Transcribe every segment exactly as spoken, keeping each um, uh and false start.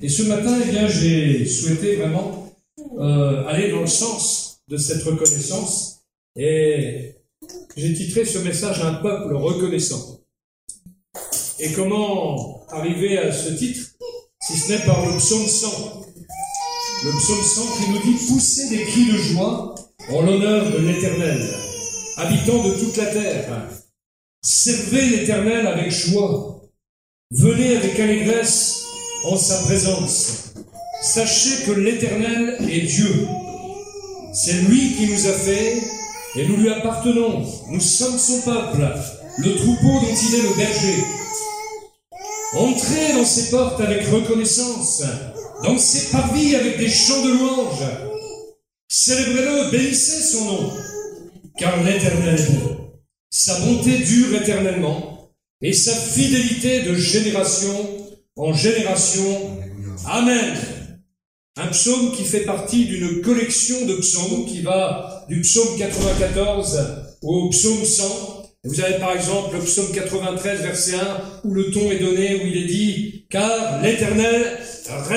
Et ce matin, eh bien, j'ai souhaité vraiment euh, aller dans le sens de cette reconnaissance. Et j'ai titré ce message « Un peuple reconnaissant ». Et comment arriver à ce titre, si ce n'est par le psaume cent. Le psaume cent qui nous dit « Poussez des cris de joie en l'honneur de l'Éternel, habitants de toute la terre. Servez l'Éternel avec joie. Venez avec allégresse en sa présence. Sachez que l'Éternel est Dieu. C'est lui qui nous a fait et nous lui appartenons. Nous sommes son peuple, le troupeau dont il est le berger. Entrez dans ses portes avec reconnaissance, dans ses parvis avec des chants de louange. Célébrez-le, bénissez son nom, car l'Éternel est bon. Sa bonté dure éternellement, et sa fidélité de génération en génération. Amen. Un psaume qui fait partie d'une collection de psaumes qui va du psaume quatre-vingt-quatorze au psaume cent. Vous avez par exemple le psaume quatre-vingt-treize, verset un, où le ton est donné, où il est dit « Car l'Éternel règne ».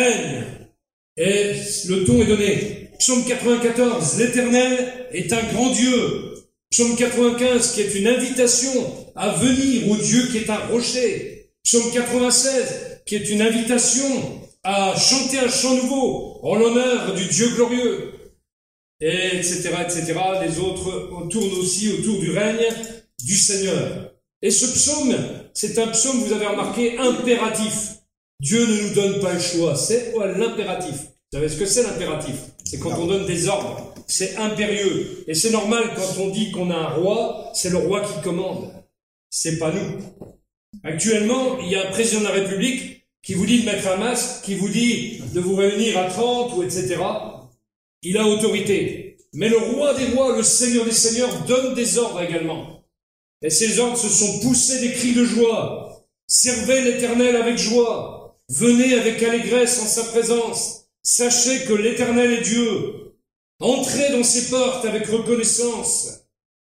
Et le ton est donné. Psaume quatre-vingt-quatorze, l'Éternel est un grand Dieu. Psaume quatre-vingt-quinze, qui est une invitation à venir au Dieu qui est un rocher. Psaume quatre-vingt-seize, qui est une invitation à chanter un chant nouveau en l'honneur du Dieu glorieux. Et etc., et cetera. Les autres tournent aussi autour du règne du Seigneur. Et ce psaume, c'est un psaume, vous avez remarqué, impératif. Dieu ne nous donne pas le choix, c'est l'impératif. Vous savez ce que c'est l'impératif? C'est quand on donne des ordres. C'est impérieux. Et c'est normal quand on dit qu'on a un roi, c'est le roi qui commande. C'est pas nous. Actuellement, il y a un président de la République qui vous dit de mettre un masque, qui vous dit de vous réunir à trente, ou et cetera. Il a autorité. Mais le roi des rois, le Seigneur des seigneurs, donne des ordres également. Et ces ordres se sont poussés des cris de joie. Servez l'Éternel avec joie. Venez avec allégresse en sa présence. Sachez que l'Éternel est Dieu. Entrez dans ses portes avec reconnaissance.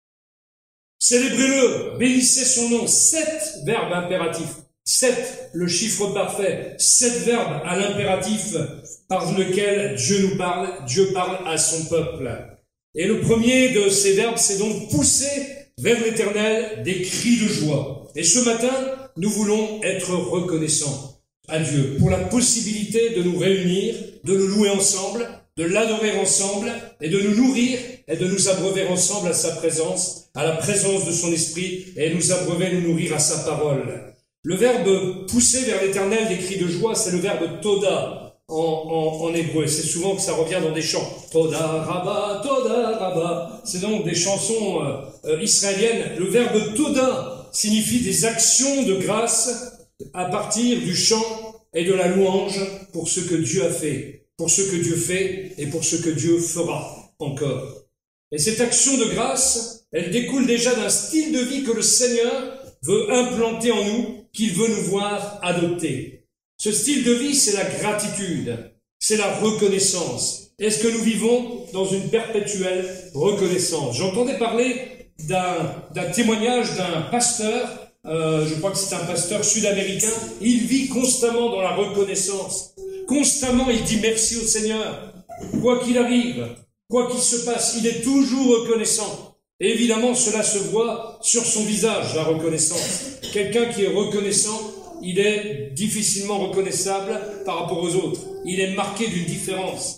Célébrez-le, bénissez son nom. Sept verbes impératifs. Sept, le chiffre parfait. Sept verbes à l'impératif par lequel Dieu nous parle. Dieu parle à son peuple. Et le premier de ces verbes, c'est donc pousser vers l'Éternel des cris de joie. Et ce matin, nous voulons être reconnaissants à Dieu pour la possibilité de nous réunir, de nous louer ensemble, de l'adorer ensemble et de nous nourrir et de nous abreuver ensemble à sa présence, à la présence de son esprit et nous abreuver, nous nourrir à sa parole. Le verbe pousser vers l'Éternel des cris de joie, c'est le verbe toda. En, en, en hébreu, c'est souvent que ça revient dans des chants. Toda Rabba, Toda Rabba. C'est donc des chansons euh, euh, israéliennes. Le verbe Toda signifie des actions de grâce à partir du chant et de la louange pour ce que Dieu a fait, pour ce que Dieu fait et pour ce que Dieu fera encore. Et cette action de grâce, elle découle déjà d'un style de vie que le Seigneur veut implanter en nous, qu'il veut nous voir adopter. Ce style de vie, c'est la gratitude, c'est la reconnaissance. Est-ce que nous vivons dans une perpétuelle reconnaissance? J'entendais parler d'un, d'un témoignage d'un pasteur, euh, je crois que c'est un pasteur sud-américain, il vit constamment dans la reconnaissance. Constamment, il dit merci au Seigneur. Quoi qu'il arrive, quoi qu'il se passe, il est toujours reconnaissant. Et évidemment, cela se voit sur son visage, la reconnaissance. Quelqu'un qui est reconnaissant, il est difficilement reconnaissable par rapport aux autres. Il est marqué d'une différence.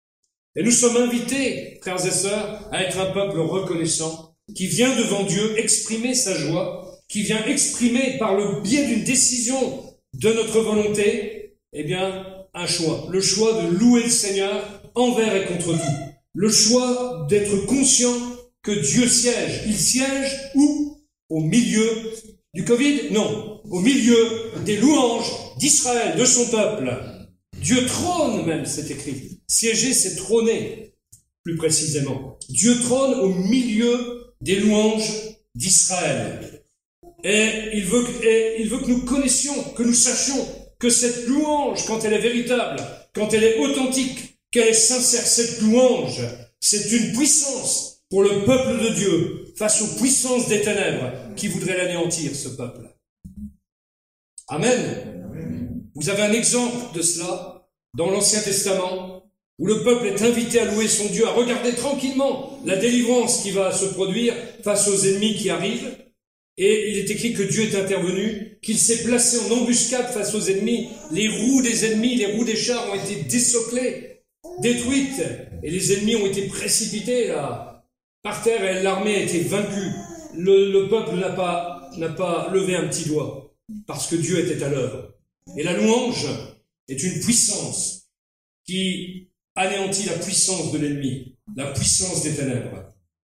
Et nous sommes invités, frères et sœurs, à être un peuple reconnaissant, qui vient devant Dieu exprimer sa joie, qui vient exprimer par le biais d'une décision de notre volonté, eh bien, un choix. Le choix de louer le Seigneur envers et contre tout. Le choix d'être conscient que Dieu siège. Il siège où? Au milieu du Covid? Non. Au milieu des louanges d'Israël, de son peuple. Dieu trône même, c'est écrit. Siéger, c'est trôner, plus précisément. Dieu trône au milieu des louanges d'Israël. Et il veut, et il veut que nous connaissions, que nous sachions que cette louange, quand elle est véritable, quand elle est authentique, qu'elle est sincère, cette louange, c'est une puissance pour le peuple de Dieu face aux puissances des ténèbres qui voudraient l'anéantir, ce peuple. Amen. Vous avez un exemple de cela dans l'Ancien Testament, où le peuple est invité à louer son Dieu, à regarder tranquillement la délivrance qui va se produire face aux ennemis qui arrivent. Et il est écrit que Dieu est intervenu, qu'il s'est placé en embuscade face aux ennemis. Les roues des ennemis, les roues des chars ont été désoclées, détruites, et les ennemis ont été précipités là, par terre, et l'armée a été vaincue. Le, le peuple n'a pas, n'a pas levé un petit doigt, parce que Dieu était à l'œuvre. Et la louange est une puissance qui anéantit la puissance de l'ennemi, la puissance des ténèbres.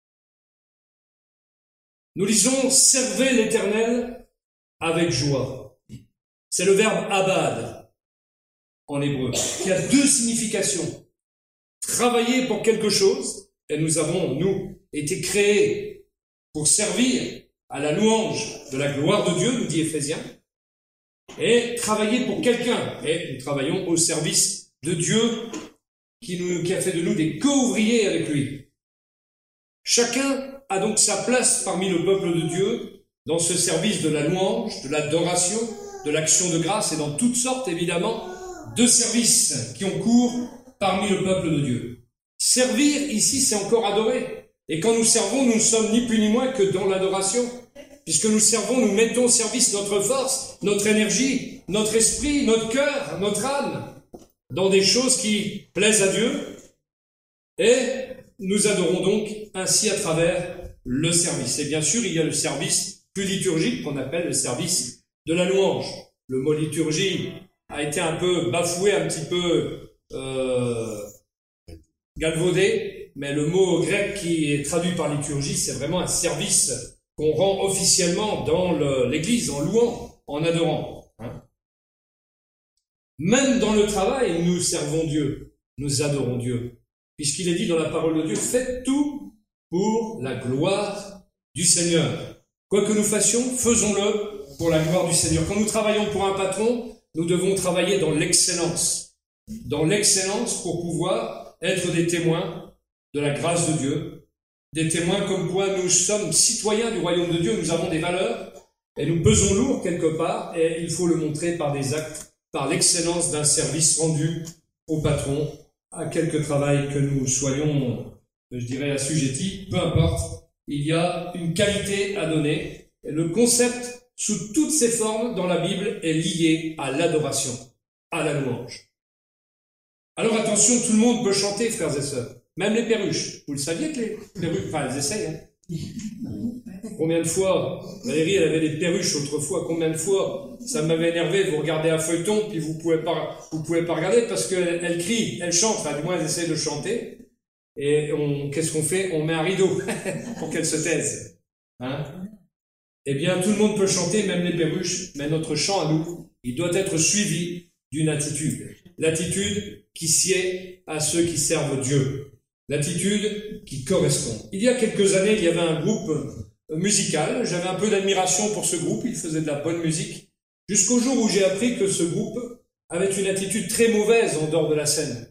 Nous lisons « Servez l'Éternel avec joie ». C'est le verbe « abad » en hébreu, qui a deux significations. Travailler pour quelque chose, et nous avons, nous, été créés pour servir à la louange de la gloire de Dieu, nous dit Éphésiens, et travailler pour quelqu'un, et nous travaillons au service de Dieu qui, nous, qui a fait de nous des co-ouvriers avec lui. Chacun a donc sa place parmi le peuple de Dieu dans ce service de la louange, de l'adoration, de l'action de grâce et dans toutes sortes, évidemment, de services qui ont cours parmi le peuple de Dieu. Servir, ici, c'est encore adorer. Et quand nous servons, nous ne sommes ni plus ni moins que dans l'adoration. Puisque nous servons, nous mettons au service notre force, notre énergie, notre esprit, notre cœur, notre âme, dans des choses qui plaisent à Dieu. Et nous adorons donc ainsi à travers le service. Et bien sûr, il y a le service plus liturgique qu'on appelle le service de la louange. Le mot liturgie a été un peu bafoué, un petit peu euh, galvaudé, mais le mot grec qui est traduit par liturgie, c'est vraiment un service qu'on rend officiellement dans le, l'Église, en louant, en adorant. Hein. Même dans le travail, nous servons Dieu, nous adorons Dieu. Puisqu'il est dit dans la parole de Dieu, faites tout pour la gloire du Seigneur. Quoi que nous fassions, faisons-le pour la gloire du Seigneur. Quand nous travaillons pour un patron, nous devons travailler dans l'excellence. Dans l'excellence pour pouvoir être des témoins de la grâce de Dieu. Des témoins comme quoi nous sommes citoyens du royaume de Dieu, nous avons des valeurs et nous pesons lourd quelque part et il faut le montrer par des actes, par l'excellence d'un service rendu au patron, à quelque travail que nous soyons, je dirais, assujettis, peu importe, il y a une qualité à donner. Et le concept, sous toutes ses formes dans la Bible, est lié à l'adoration, à la louange. Alors attention, tout le monde peut chanter, frères et sœurs, même les perruches. Vous le saviez que les perruches, enfin elles essayent, hein. Combien de fois, Valérie, elle avait des perruches autrefois, combien de fois, ça m'avait énervé, vous regardez un feuilleton, puis vous pouvez pas, vous pouvez pas regarder parce qu'elle elle crie, elle chante, enfin du moins elle essaie de chanter, et on, qu'est-ce qu'on fait? On met un rideau pour qu'elle se taise. Hein? Eh bien, tout le monde peut chanter, même les perruches, mais notre chant à nous, il doit être suivi d'une attitude. L'attitude qui sied à ceux qui servent Dieu. L'attitude qui correspond. Il y a quelques années, il y avait un groupe musical. J'avais un peu d'admiration pour ce groupe. Il faisait de la bonne musique. Jusqu'au jour où j'ai appris que ce groupe avait une attitude très mauvaise en dehors de la scène.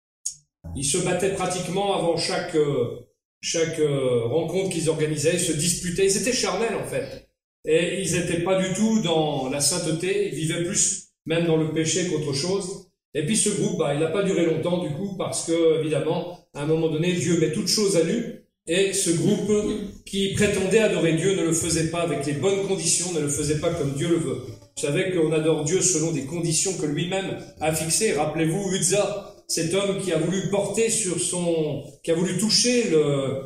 Ils se battaient pratiquement avant chaque, euh, chaque euh, rencontre qu'ils organisaient. Ils se disputaient. Ils étaient charnels, en fait. Et ils n'étaient pas du tout dans la sainteté. Ils vivaient plus même dans le péché qu'autre chose. Et puis ce groupe, bah, il n'a pas duré longtemps du coup, parce que, évidemment, à un moment donné, Dieu met toutes choses à nu, et ce groupe qui prétendait adorer Dieu ne le faisait pas avec les bonnes conditions, ne le faisait pas comme Dieu le veut. Vous savez qu'on adore Dieu selon des conditions que lui-même a fixées. Rappelez-vous Uzzah, cet homme qui a voulu porter sur son, qui a voulu toucher le,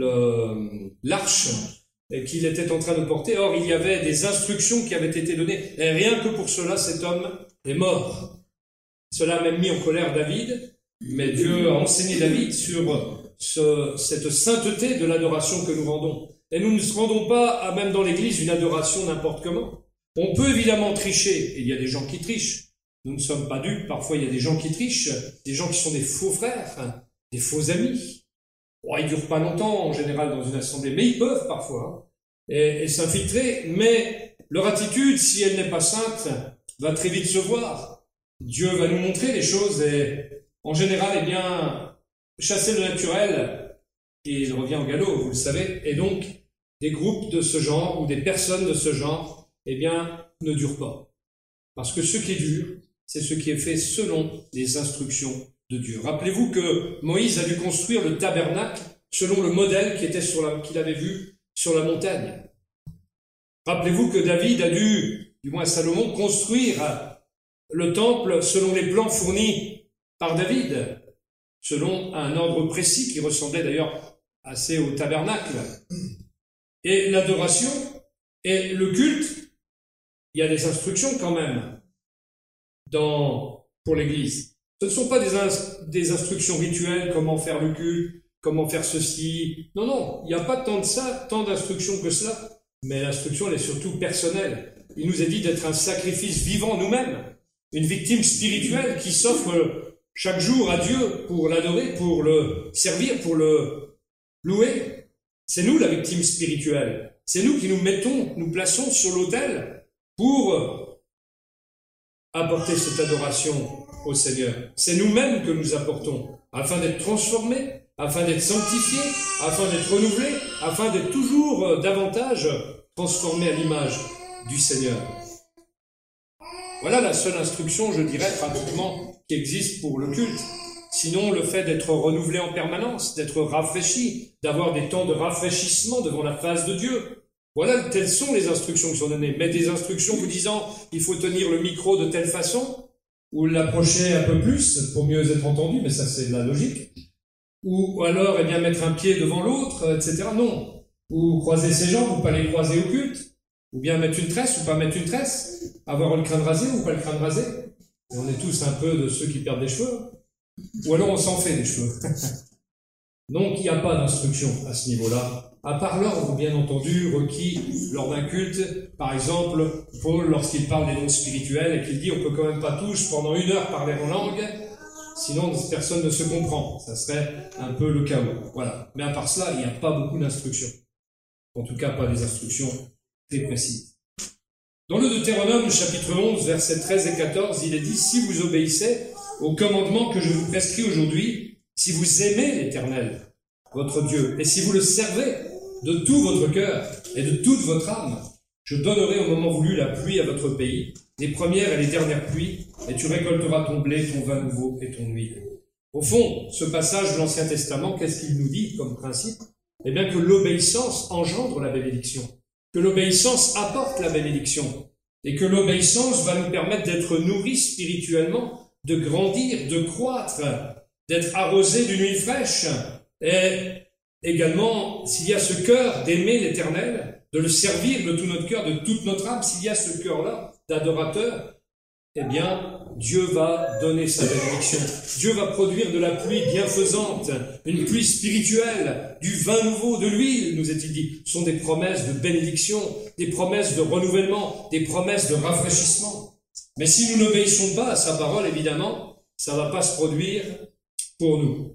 le, l'arche, et qu'il était en train de porter. Or, il y avait des instructions qui avaient été données, et rien que pour cela, cet homme est mort. Cela a même mis en colère David, mais Dieu a enseigné David sur ce, cette sainteté de l'adoration que nous rendons. Et nous ne se rendons pas, à, même dans l'église, une adoration n'importe comment. On peut évidemment tricher, et il y a des gens qui trichent. Nous ne sommes pas dupes, parfois il y a des gens qui trichent, des gens qui sont des faux frères, hein, des faux amis. Oh, ils ne durent pas longtemps en général dans une assemblée, mais ils peuvent parfois, hein, et, et s'infiltrer, mais leur attitude, si elle n'est pas sainte, va très vite se voir. Dieu va nous montrer les choses et en général, eh bien, chasser le naturel, il revient au galop, vous le savez, et donc des groupes de ce genre ou des personnes de ce genre, eh bien, ne durent pas. Parce que ce qui dure, c'est ce qui est fait selon les instructions de Dieu. Rappelez-vous que Moïse a dû construire le tabernacle selon le modèle qui était sur la, qu'il avait vu sur la montagne. Rappelez-vous que David a dû, du moins Salomon, construire le temple selon les plans fournis par David, selon un ordre précis qui ressemblait d'ailleurs assez au tabernacle. Et l'adoration et le culte, il y a des instructions quand même dans, pour l'Église. Ce ne sont pas des, ins, des instructions rituelles, comment faire le culte, comment faire ceci. Non, non, il n'y a pas tant de ça, tant d'instructions que cela. Mais l'instruction, elle est surtout personnelle. Il nous est dit d'être un sacrifice vivant nous-mêmes, une victime spirituelle qui s'offre chaque jour à Dieu pour l'adorer, pour le servir, pour le louer. C'est nous la victime spirituelle. C'est nous qui nous mettons, nous plaçons sur l'autel pour apporter cette adoration au Seigneur. C'est nous-mêmes que nous apportons, afin d'être transformés, afin d'être sanctifiés, afin d'être renouvelés, afin d'être toujours davantage transformés à l'image du Seigneur. Voilà la seule instruction, je dirais, pratiquement, qui existe pour le culte. Sinon, le fait d'être renouvelé en permanence, d'être rafraîchi, d'avoir des temps de rafraîchissement devant la face de Dieu. Voilà, telles sont les instructions qui sont données. Mais des instructions vous disant, il faut tenir le micro de telle façon, ou l'approcher un peu plus pour mieux être entendu, mais ça c'est de la logique. Ou alors, eh bien, mettre un pied devant l'autre, et cetera. Non. Ou croiser ses jambes, ou pas les croiser au culte. Ou bien mettre une tresse, ou pas mettre une tresse. Avoir le crâne rasé, ou pas le crâne rasé. Et on est tous un peu de ceux qui perdent des cheveux. Ou alors on s'en fait des cheveux. Donc, il n'y a pas d'instruction à ce niveau-là. À part l'ordre, bien entendu, requis lors d'un culte. Par exemple, Paul, lorsqu'il parle des dons spirituels et qu'il dit on peut quand même pas tous pendant une heure parler en langue, sinon personne ne se comprend. Ça serait un peu le chaos. Voilà. Mais à part cela, il n'y a pas beaucoup d'instructions. En tout cas, pas des instructions très précises. Dans le Deutéronome, chapitre onze, versets treize et quatorze, il est dit « Si vous obéissez au commandement que je vous prescris aujourd'hui, si vous aimez l'Éternel, votre Dieu, et si vous le servez de tout votre cœur et de toute votre âme, je donnerai au moment voulu la pluie à votre pays, les premières et les dernières pluies, et tu récolteras ton blé, ton vin nouveau et ton huile. » Au fond, ce passage de l'Ancien Testament, qu'est-ce qu'il nous dit comme principe? Eh bien que l'obéissance engendre la bénédiction, que l'obéissance apporte la bénédiction, et que l'obéissance va nous permettre d'être nourris spirituellement, de grandir, de croître, d'être arrosé d'une huile fraîche, et également, s'il y a ce cœur d'aimer l'Éternel, de le servir de tout notre cœur, de toute notre âme, s'il y a ce cœur-là d'adorateur, eh bien, Dieu va donner sa bénédiction. Dieu va produire de la pluie bienfaisante, une pluie spirituelle, du vin nouveau, de l'huile, nous est-il dit. Ce sont des promesses de bénédiction, des promesses de renouvellement, des promesses de rafraîchissement. Mais si nous n'obéissons pas à sa parole, évidemment, ça ne va pas se produire pour nous.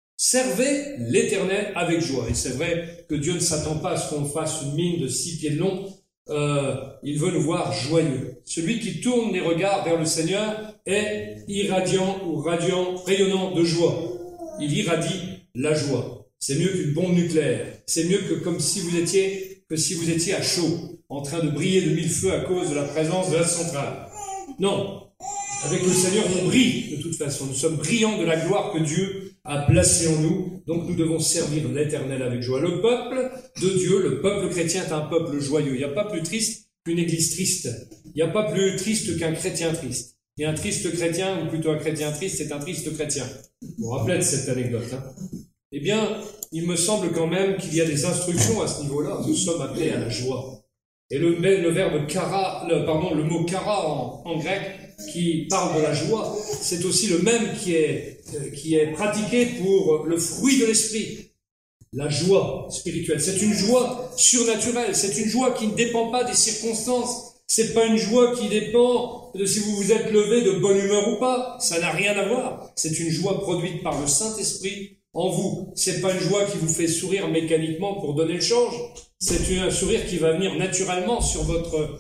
Servez l'Éternel avec joie. Et c'est vrai que Dieu ne s'attend pas à ce qu'on fasse une mine de six pieds de long. Euh, il veut nous voir joyeux. Celui qui tourne les regards vers le Seigneur est irradiant ou radiant, rayonnant de joie. Il irradie la joie. C'est mieux qu'une bombe nucléaire. C'est mieux que comme si vous étiez, que si vous étiez à chaud, en train de briller de mille feux à cause de la présence de la centrale. Non. Avec le Seigneur, on brille de toute façon. Nous sommes brillants de la gloire que Dieu a placée en nous. Donc nous devons servir l'Éternel avec joie. Le peuple de Dieu, le peuple chrétien est un peuple joyeux. Il n'y a pas plus triste qu'une église triste. Il n'y a pas plus triste qu'un chrétien triste. Et un triste chrétien, ou plutôt un chrétien triste, c'est un triste chrétien. Vous vous rappelez de cette anecdote, hein? Eh bien, il me semble quand même qu'il y a des instructions à ce niveau-là. Nous sommes appelés à la joie. Et le, le verbe kara, le, pardon, le mot kara en, en grec, qui parle de la joie, c'est aussi le même qui est, euh, qui est pratiqué pour le fruit de l'esprit. La joie spirituelle. C'est une joie surnaturelle. C'est une joie qui ne dépend pas des circonstances. C'est pas une joie qui dépend de si vous vous êtes levé de bonne humeur ou pas. Ça n'a rien à voir. C'est une joie produite par le Saint-Esprit en vous. C'est pas une joie qui vous fait sourire mécaniquement pour donner le change. C'est un sourire qui va venir naturellement sur votre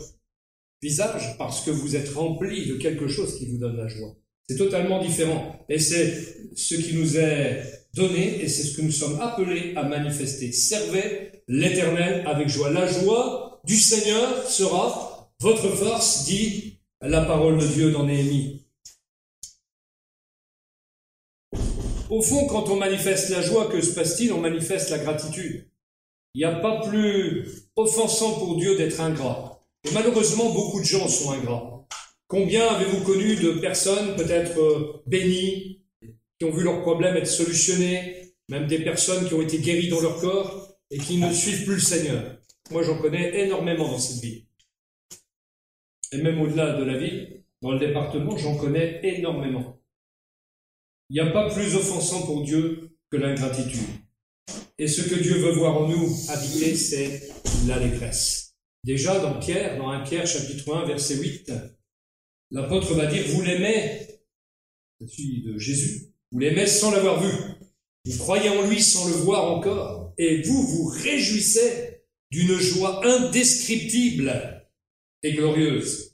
visage parce que vous êtes rempli de quelque chose qui vous donne la joie. C'est totalement différent. Et c'est ce qui nous est donné et c'est ce que nous sommes appelés à manifester. Servez l'Éternel avec joie. La joie du Seigneur sera votre force, dit la parole de Dieu dans Néhémie. Au fond, quand on manifeste la joie, que se passe-t-il? On manifeste la gratitude. Il n'y a pas plus offensant pour Dieu d'être ingrat. Et malheureusement, beaucoup de gens sont ingrats. Combien avez-vous connu de personnes peut-être euh, bénies, qui ont vu leurs problèmes être solutionnés, même des personnes qui ont été guéries dans leur corps et qui ne suivent plus le Seigneur? Moi, j'en connais énormément dans cette ville. Et même au-delà de la ville, dans le département, j'en connais énormément. Il n'y a pas plus offensant pour Dieu que l'ingratitude. Et ce que Dieu veut voir en nous habiter, c'est l'allégresse. Déjà, dans Pierre, dans un Pierre, chapitre un, verset huit, l'apôtre va dire, vous l'aimez, celui de Jésus, vous l'aimez sans l'avoir vu. Vous croyez en lui sans le voir encore. Et vous vous réjouissez d'une joie indescriptible et glorieuse.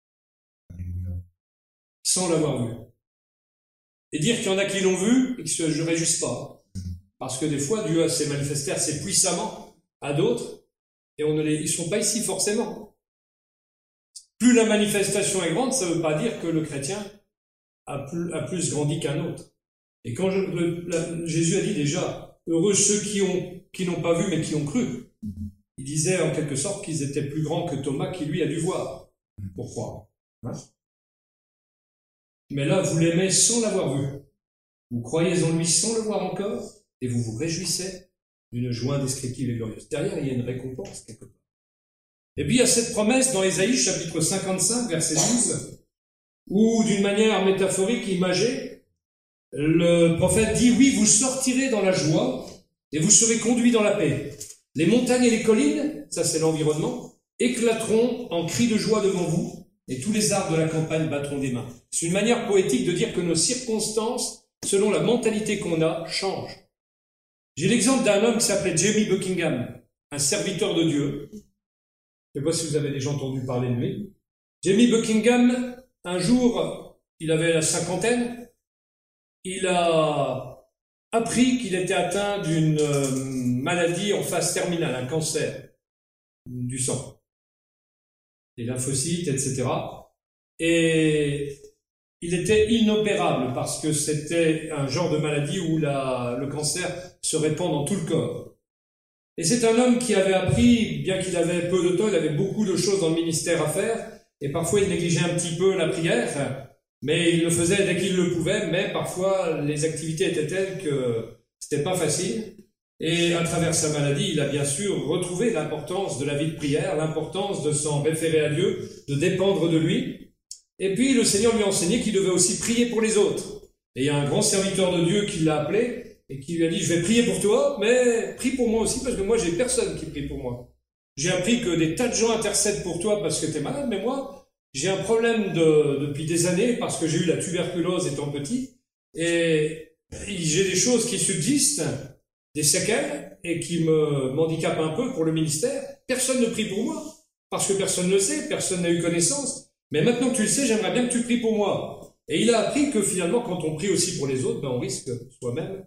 Sans l'avoir vu. Et dire qu'il y en a qui l'ont vu et qui ne se réjouissent pas. Parce que des fois, Dieu s'est manifesté assez puissamment à d'autres, et on ne les, ils ne sont pas ici forcément. Plus la manifestation est grande, ça ne veut pas dire que le chrétien a plus, a plus grandi qu'un autre. Et quand je, le, la, Jésus a dit déjà, heureux ceux qui ont, qui n'ont pas vu mais qui ont cru. Il disait en quelque sorte qu'ils étaient plus grands que Thomas qui lui a dû voir pour croire. Hein? Mais là, vous l'aimez sans l'avoir vu. Vous croyez en lui sans le voir encore. Et vous vous réjouissez d'une joie indescriptible et glorieuse. Derrière, il y a une récompense quelque part. Et puis il y a cette promesse dans Ésaïe, chapitre cinquante-cinq, verset douze, où d'une manière métaphorique, imagée, le prophète dit, oui, vous sortirez dans la joie et vous serez conduits dans la paix. Les montagnes et les collines, ça c'est l'environnement, éclateront en cris de joie devant vous et tous les arbres de la campagne battront des mains. C'est une manière poétique de dire que nos circonstances, selon la mentalité qu'on a, changent. J'ai l'exemple d'un homme qui s'appelait Jamie Buckingham, un serviteur de Dieu. Je ne sais pas si vous avez déjà entendu parler de lui. Jamie Buckingham, un jour, il avait la cinquantaine, il a appris qu'il était atteint d'une maladie en phase terminale, un cancer du sang, des lymphocytes, et cetera. Et il était inopérable parce que c'était un genre de maladie où la, le cancer se répand dans tout le corps. Et c'est un homme qui avait appris, bien qu'il avait peu de temps, il avait beaucoup de choses dans le ministère à faire, et parfois il négligeait un petit peu la prière, mais il le faisait dès qu'il le pouvait, mais parfois les activités étaient telles que c'était pas facile. Et à travers sa maladie, il a bien sûr retrouvé l'importance de la vie de prière, l'importance de s'en référer à Dieu, de dépendre de lui. Et puis le Seigneur lui a enseigné qu'il devait aussi prier pour les autres. Et il y a un grand serviteur de Dieu qui l'a appelé et qui lui a dit, je vais prier pour toi, mais prie pour moi aussi parce que moi j'ai personne qui prie pour moi. J'ai appris que des tas de gens intercèdent pour toi parce que tu es malade, mais moi j'ai un problème de, depuis des années parce que j'ai eu la tuberculose étant petit et j'ai des choses qui subsistent, des séquelles et qui me m'handicapent un peu pour le ministère. Personne ne prie pour moi parce que personne ne le sait, personne n'a eu connaissance. Mais maintenant que tu le sais, j'aimerais bien que tu pries pour moi. Et il a appris que finalement, quand on prie aussi pour les autres, ben on risque soi-même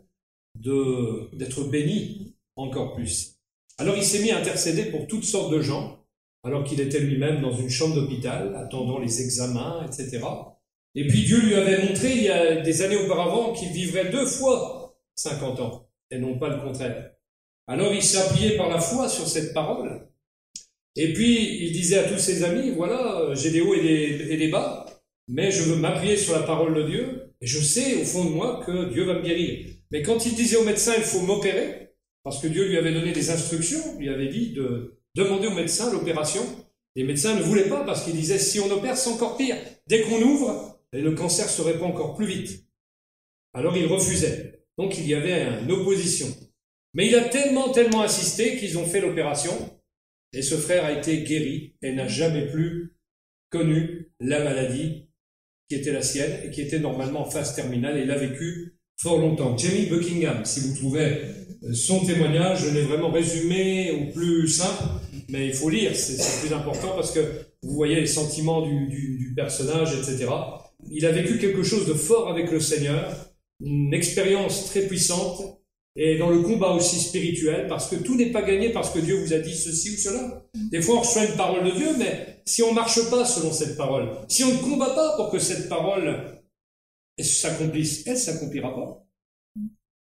de, d'être béni encore plus. Alors il s'est mis à intercéder pour toutes sortes de gens, alors qu'il était lui-même dans une chambre d'hôpital, attendant les examens, et cetera. Et puis Dieu lui avait montré, il y a des années auparavant, qu'il vivrait deux fois cinquante ans, et non pas le contraire. Alors il s'est appuyé par la foi sur cette parole. Et puis, il disait à tous ses amis, voilà, j'ai des hauts et des, et des bas, mais je veux m'appuyer sur la parole de Dieu, et je sais au fond de moi que Dieu va me guérir. Mais quand il disait au médecin, il faut m'opérer, parce que Dieu lui avait donné des instructions, lui avait dit de demander au médecin l'opération, les médecins ne voulaient pas, parce qu'ils disaient, si on opère, c'est encore pire. Dès qu'on ouvre, le cancer se répand encore plus vite. Alors il refusait. Donc il y avait une opposition. Mais il a tellement, tellement insisté qu'ils ont fait l'opération, et ce frère a été guéri et n'a jamais plus connu la maladie qui était la sienne et qui était normalement en phase terminale et il l'a vécu fort longtemps. Jamie Buckingham, si vous trouvez son témoignage, je l'ai vraiment résumé au plus simple, mais il faut lire, c'est, c'est plus important parce que vous voyez les sentiments du, du, du personnage, et cetera. Il a vécu quelque chose de fort avec le Seigneur, une expérience très puissante, et dans le combat aussi spirituel, parce que tout n'est pas gagné parce que Dieu vous a dit ceci ou cela. Des fois, on reçoit une parole de Dieu, mais si on ne marche pas selon cette parole, si on ne combat pas pour que cette parole s'accomplisse, elle ne s'accomplira pas.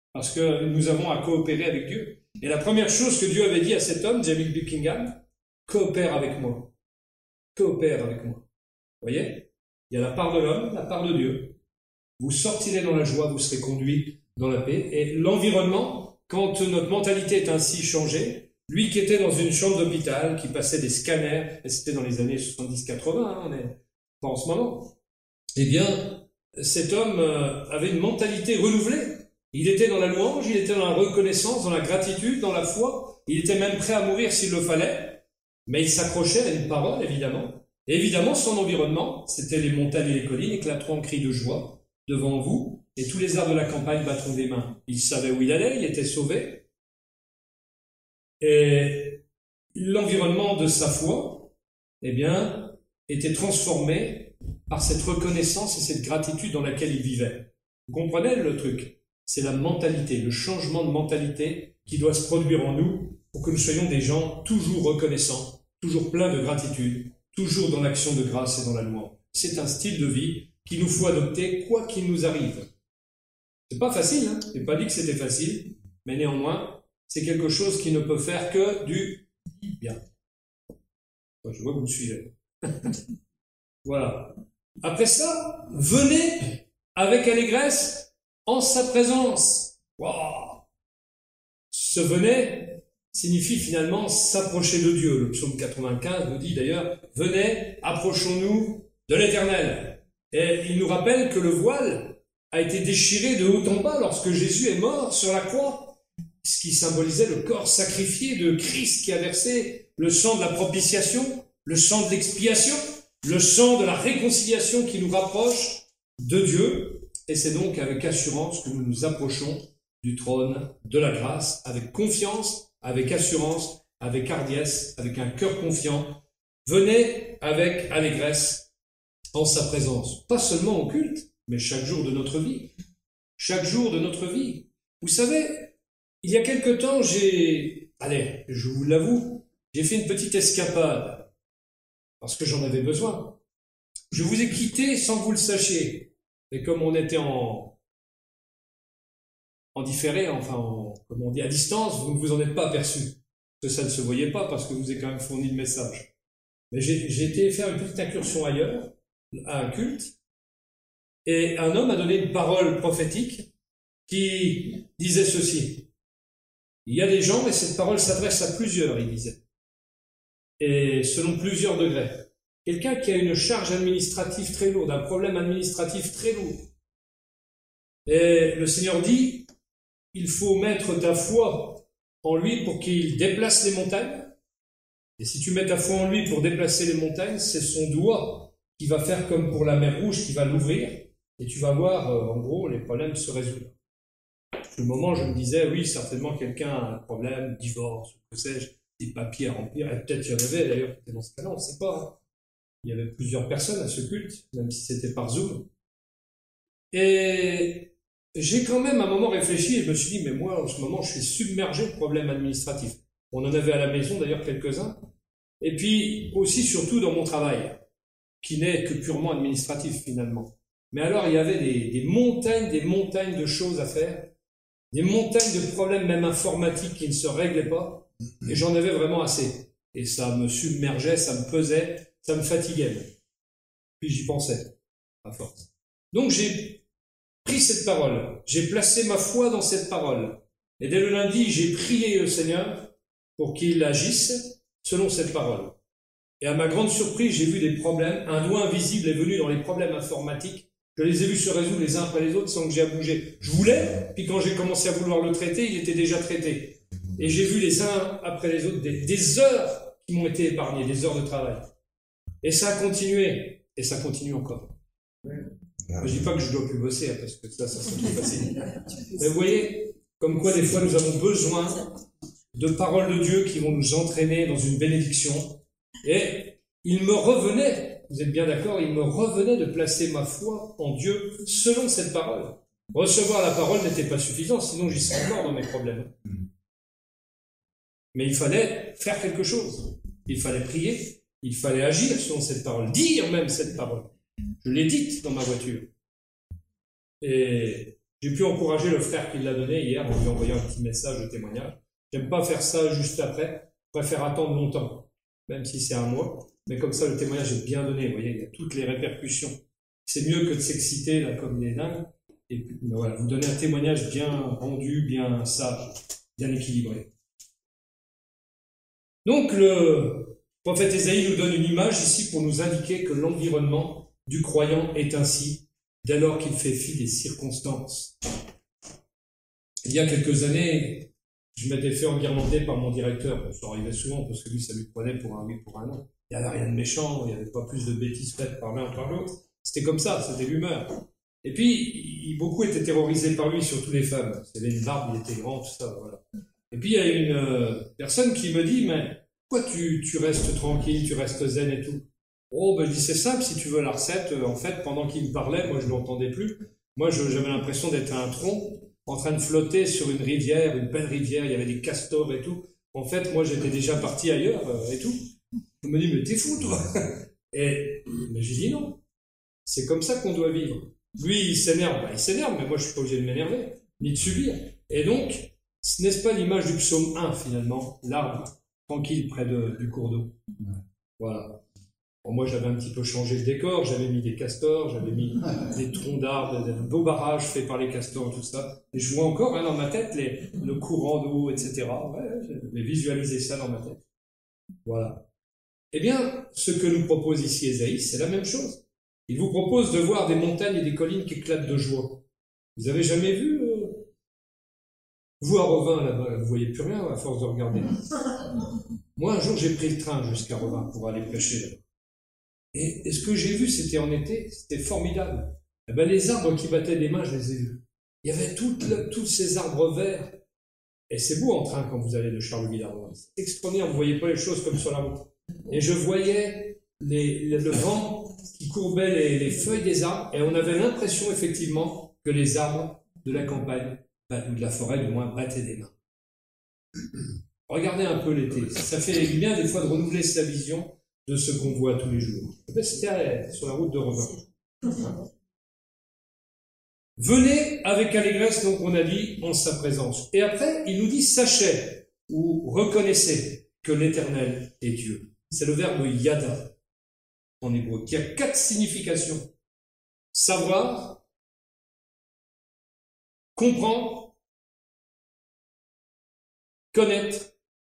parce que nous avons à coopérer avec Dieu. Et la première chose que Dieu avait dit à cet homme, Jamil Buckingham, coopère avec moi. Coopère avec moi. Vous voyez? Il y a la part de l'homme, la part de Dieu. Vous sortirez dans la joie, vous serez conduits dans la paix. Et l'environnement, quand notre mentalité est ainsi changée, lui qui était dans une chambre d'hôpital, qui passait des scanners, et c'était dans les années soixante-dix quatre-vingts, hein, on n'est pas en ce moment, eh bien, cet homme avait une mentalité renouvelée. Il était dans la louange, il était dans la reconnaissance, dans la gratitude, dans la foi. Il était même prêt à mourir s'il le fallait, mais il s'accrochait à une parole, évidemment. Et évidemment, son environnement, c'était les montagnes et les collines éclateront en cris de joie devant vous, et tous les arbres de la campagne battront des mains. Il savait où il allait, il était sauvé. Et l'environnement de sa foi, eh bien, était transformé par cette reconnaissance et cette gratitude dans laquelle il vivait. Vous comprenez le truc? C'est la mentalité, le changement de mentalité qui doit se produire en nous pour que nous soyons des gens toujours reconnaissants, toujours pleins de gratitude, toujours dans l'action de grâce et dans la louange. C'est un style de vie qu'il nous faut adopter quoi qu'il nous arrive. C'est pas facile, hein? Je n'ai pas dit que c'était facile, mais néanmoins, c'est quelque chose qui ne peut faire que du bien. Je vois que vous me suivez. Voilà. Après ça, venez avec allégresse en sa présence. Wow. Ce venez signifie finalement s'approcher de Dieu. Le psaume quatre-vingt-quinze nous dit d'ailleurs, venez, approchons-nous de l'Éternel. Et il nous rappelle que le voile a été déchiré de haut en bas lorsque Jésus est mort sur la croix, ce qui symbolisait le corps sacrifié de Christ qui a versé le sang de la propitiation, le sang de l'expiation, le sang de la réconciliation qui nous rapproche de Dieu. Et c'est donc avec assurance que nous nous approchons du trône de la grâce, avec confiance, avec assurance, avec hardiesse, avec un cœur confiant. Venez avec allégresse en sa présence, pas seulement au culte, mais chaque jour de notre vie. Chaque jour de notre vie. Vous savez, il y a quelque temps, j'ai, allez, je vous l'avoue, j'ai fait une petite escapade, parce que j'en avais besoin. Je vous ai quitté sans que vous le sachiez. Et comme on était en, en différé, enfin, en, comme on dit, à distance, vous ne vous en êtes pas aperçu. Que ça ne se voyait pas parce que je vous ai quand même fourni le message. Mais j'ai, j'ai été faire une petite incursion ailleurs, à un culte, et un homme a donné une parole prophétique qui disait ceci. Il y a des gens, et cette parole s'adresse à plusieurs, il disait, et selon plusieurs degrés. Quelqu'un qui a une charge administrative très lourde, un problème administratif très lourd. Et le Seigneur dit, il faut mettre ta foi en lui pour qu'il déplace les montagnes. Et si tu mets ta foi en lui pour déplacer les montagnes, c'est son doigt qui va faire comme pour la mer Rouge, qui va l'ouvrir. Et tu vas voir, euh, en gros, les problèmes se résoudre. À ce moment, je me disais, oui, certainement quelqu'un a un problème, divorce, ou que sais-je, des papiers à remplir. Et peut-être il y en avait d'ailleurs qui étaient dans ce cas-là, on ne sait pas. Hein. Il y avait plusieurs personnes à ce culte, même si c'était par Zoom. Et j'ai quand même un moment réfléchi et je me suis dit, mais moi, en ce moment, je suis submergé de problèmes administratifs. On en avait à la maison, d'ailleurs, quelques-uns. Et puis, aussi, surtout dans mon travail, qui n'est que purement administratif, finalement. Mais alors, il y avait des, des montagnes, des montagnes de choses à faire, des montagnes de problèmes, même informatiques, qui ne se réglaient pas. Et j'en avais vraiment assez. Et ça me submergeait, ça me pesait. Ça me fatiguait. Puis j'y pensais, à force. Donc j'ai pris cette parole. J'ai placé ma foi dans cette parole. Et dès le lundi, j'ai prié le Seigneur pour qu'il agisse selon cette parole. Et à ma grande surprise, j'ai vu des problèmes. Un doigt invisible est venu dans les problèmes informatiques. Je les ai vus se résoudre les uns après les autres sans que j'ai à bouger. Je voulais, puis quand j'ai commencé à vouloir le traiter, il était déjà traité. Et j'ai vu les uns après les autres des, des heures qui m'ont été épargnées, des heures de travail. Et ça a continué, et ça continue encore. Ouais. Je ne dis pas que je ne dois plus bosser, parce que ça, ça serait trop facile. Mais vous voyez, comme quoi des fois nous avons besoin de paroles de Dieu qui vont nous entraîner dans une bénédiction. Et il me revenait, vous êtes bien d'accord, il me revenait de placer ma foi en Dieu selon cette parole. Recevoir la parole n'était pas suffisant, sinon j'y serais mort dans mes problèmes. Mais il fallait faire quelque chose. Il fallait prier. Il fallait agir selon cette parole, dire même cette parole. Je l'ai dite dans ma voiture. Et J'ai pu encourager le frère qui l'a donné hier en lui envoyant un petit message de témoignage. J'aime pas faire ça juste après, je préfère attendre longtemps, même si c'est un mois. Mais comme ça, le témoignage est bien donné, vous voyez, il y a toutes les répercussions. C'est mieux que de s'exciter là comme des dingues. Et puis, ben voilà, vous donnez un témoignage bien rendu, bien sage, bien équilibré. Donc le prophète Ésaïe nous donne une image ici pour nous indiquer que l'environnement du croyant est ainsi, dès lors qu'il fait fi des circonstances. Il y a quelques années, je m'étais fait enguirlander par mon directeur. Ça arrivait souvent parce que lui, ça lui prenait pour un oui, pour un non. Il n'y avait rien de méchant, il n'y avait pas plus de bêtises faites par l'un par l'autre. C'était comme ça, c'était l'humeur. Et puis, il, beaucoup étaient terrorisés par lui, surtout les femmes. Il avait une barbe, il était grand, tout ça, voilà. Et puis, il y a une euh, personne qui me dit, mais pourquoi tu, tu restes tranquille, tu restes zen et tout? Oh, ben, je dis, c'est simple, si tu veux la recette, euh, en fait, pendant qu'il me parlait, moi, je ne l'entendais plus. Moi, je, j'avais l'impression d'être un tronc en train de flotter sur une rivière, une belle rivière, il y avait des castors et tout. En fait, moi, j'étais déjà parti ailleurs euh, et tout. Il me dit, mais t'es fou, toi. Et mais j'ai dit non. C'est comme ça qu'on doit vivre. Lui, il s'énerve, bah, il s'énerve, mais moi, je suis pas obligé de m'énerver, ni de subir. Et donc, n'est-ce pas l'image du psaume un, finalement, l'arbre tranquille près de, du cours d'eau? Voilà. Bon, moi, j'avais un petit peu changé le décor, j'avais mis des castors, j'avais mis des troncs d'arbres, des beaux barrages faits par les castors, tout ça. Et je vois encore hein, dans ma tête les, le courant d'eau, et cetera. Ouais, j'ai visualisé ça dans ma tête. Voilà. Eh bien, ce que nous propose ici Ésaïe, c'est la même chose. Il vous propose de voir des montagnes et des collines qui éclatent de joie. Vous avez jamais vu euh... vous à Revin là-bas, vous voyez plus rien à force de regarder. Moi, un jour, j'ai pris le train jusqu'à Revin pour aller prêcher là-bas. Et, et ce que j'ai vu, c'était en été, c'était formidable. Eh ben, les arbres qui battaient des mains, je les ai vus. Il y avait toutes le, tous ces arbres verts. Et c'est beau en train quand vous allez de Charleville à Revin. C'est extraordinaire, vous voyez pas les choses comme sur la route. Et je voyais les, les, le vent qui courbait les, les feuilles des arbres, et on avait l'impression effectivement que les arbres de la campagne, ou de la forêt du moins, battaient des mains. Regardez un peu l'été, ça fait bien des fois de renouveler sa vision de ce qu'on voit tous les jours. C'était sur la route de Revin. Hein? Venez avec allégresse, donc on a dit, en sa présence. Et après, il nous dit sachez ou reconnaissez que l'Éternel est Dieu. C'est le verbe yada en hébreu, qui a quatre significations. Savoir, comprendre, connaître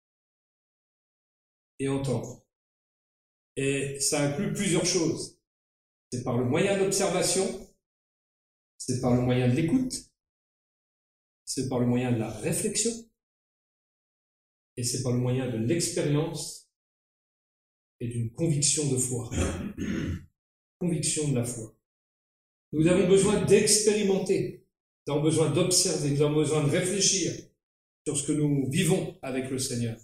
et entendre. Et ça inclut plusieurs choses. C'est par le moyen de l'observation, c'est par le moyen de l'écoute, c'est par le moyen de la réflexion, et c'est par le moyen de l'expérience et d'une conviction de foi. Conviction de la foi. Nous avons besoin d'expérimenter, nous avons besoin d'observer, nous avons besoin de réfléchir sur ce que nous vivons avec le Seigneur.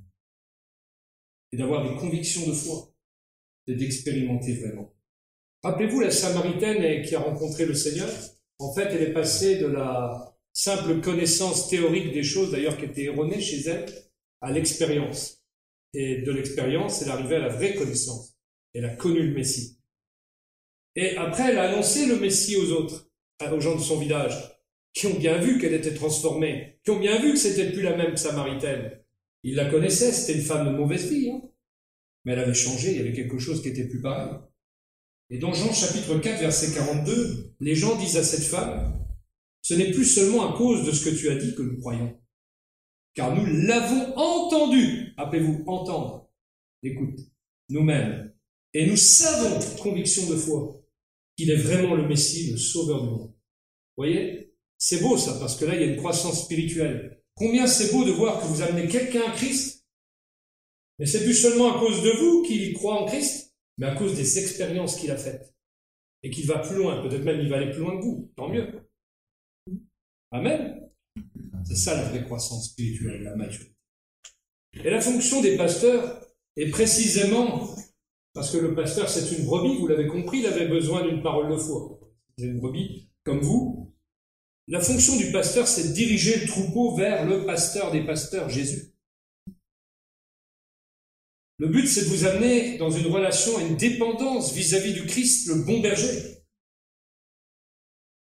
Et d'avoir des convictions de foi, et d'expérimenter vraiment. Rappelez-vous la Samaritaine qui a rencontré le Seigneur. En fait, elle est passée de la simple connaissance théorique des choses, d'ailleurs qui était erronée chez elle, à l'expérience. Et de l'expérience, elle est arrivée à la vraie connaissance. Elle a connu le Messie. Et après, elle a annoncé le Messie aux autres, aux gens de son village, qui ont bien vu qu'elle était transformée, qui ont bien vu que c'était plus la même Samaritaine. Ils la connaissaient, c'était une femme de mauvaise vie, hein. Mais elle avait changé, il y avait quelque chose qui était plus pareil. Et dans Jean chapitre quatre, verset quarante-deux, les gens disent à cette femme, ce n'est plus seulement à cause de ce que tu as dit que nous croyons, car nous l'avons entendu, appelez-vous entendre, écoute, nous-mêmes, et nous savons, conviction de foi, qu'il est vraiment le Messie, le Sauveur du monde. Vous voyez, c'est beau ça, parce que là il y a une croissance spirituelle. Combien c'est beau de voir que vous amenez quelqu'un à Christ, mais c'est plus seulement à cause de vous qu'il croit en Christ, mais à cause des expériences qu'il a faites. Et qu'il va plus loin, peut-être même il va aller plus loin que vous, tant mieux. Amen. C'est ça la vraie croissance spirituelle, la maturité. Et la fonction des pasteurs est précisément, parce que le pasteur c'est une brebis, vous l'avez compris, il avait besoin d'une parole de foi. C'est une brebis comme vous. La fonction du pasteur c'est de diriger le troupeau vers le pasteur des pasteurs, Jésus. Le but, c'est de vous amener dans une relation, à une dépendance vis-à-vis du Christ, le bon berger.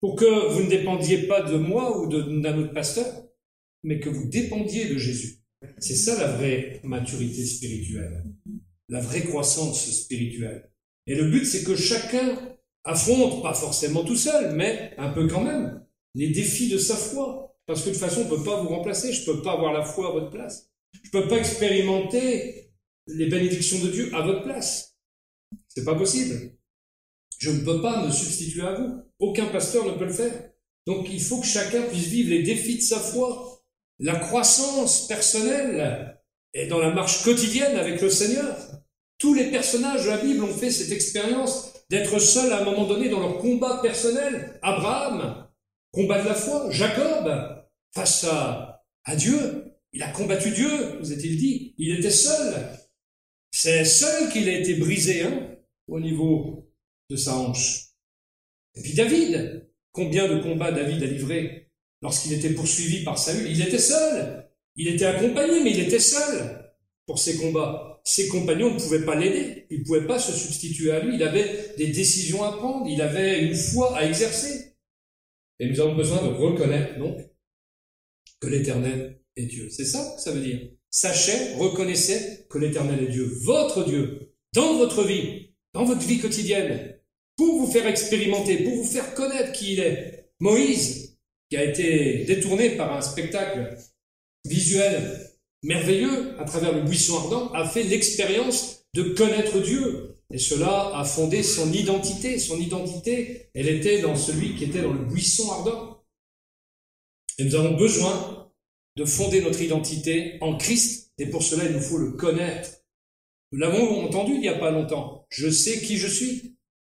pour que vous ne dépendiez pas de moi ou d'un autre pasteur, mais que vous dépendiez de Jésus. C'est ça la vraie maturité spirituelle, la vraie croissance spirituelle. Et le but, c'est que chacun affronte, pas forcément tout seul, mais un peu quand même, les défis de sa foi. Parce que de toute façon, on ne peut pas vous remplacer, je ne peux pas avoir la foi à votre place. Je ne peux pas expérimenter les bénédictions de Dieu à votre place. C'est pas possible. Je ne peux pas me substituer à vous. Aucun pasteur ne peut le faire. Donc il faut que chacun puisse vivre les défis de sa foi, la croissance personnelle et dans la marche quotidienne avec le Seigneur. Tous les personnages de la Bible ont fait cette expérience d'être seuls à un moment donné dans leur combat personnel. Abraham, combat de la foi. Jacob, face à, à Dieu, il a combattu Dieu, vous est-il dit. Il était seul. C'est seul qu'il a été brisé, hein, au niveau de sa hanche. Et puis David, combien de combats David a livré lorsqu'il était poursuivi par Saül? Il était seul. Il était accompagné, mais il était seul pour ses combats. Ses compagnons ne pouvaient pas l'aider. Ils ne pouvaient pas se substituer à lui. Il avait des décisions à prendre. Il avait une foi à exercer. Et nous avons besoin de reconnaître, donc, que l'Éternel est Dieu. C'est ça que ça veut dire. Sachez, reconnaissez que l'Éternel est Dieu, votre Dieu, dans votre vie, dans votre vie quotidienne, pour vous faire expérimenter, pour vous faire connaître qui il est. Moïse, qui a été détourné par un spectacle visuel merveilleux à travers le buisson ardent, a fait l'expérience de connaître Dieu. Et cela a fondé son identité. Son identité, elle était dans celui qui était dans le buisson ardent. Et nous avons besoin de fonder notre identité en Christ, et pour cela, il nous faut le connaître. Nous l'avons entendu il n'y a pas longtemps. Je sais qui je suis.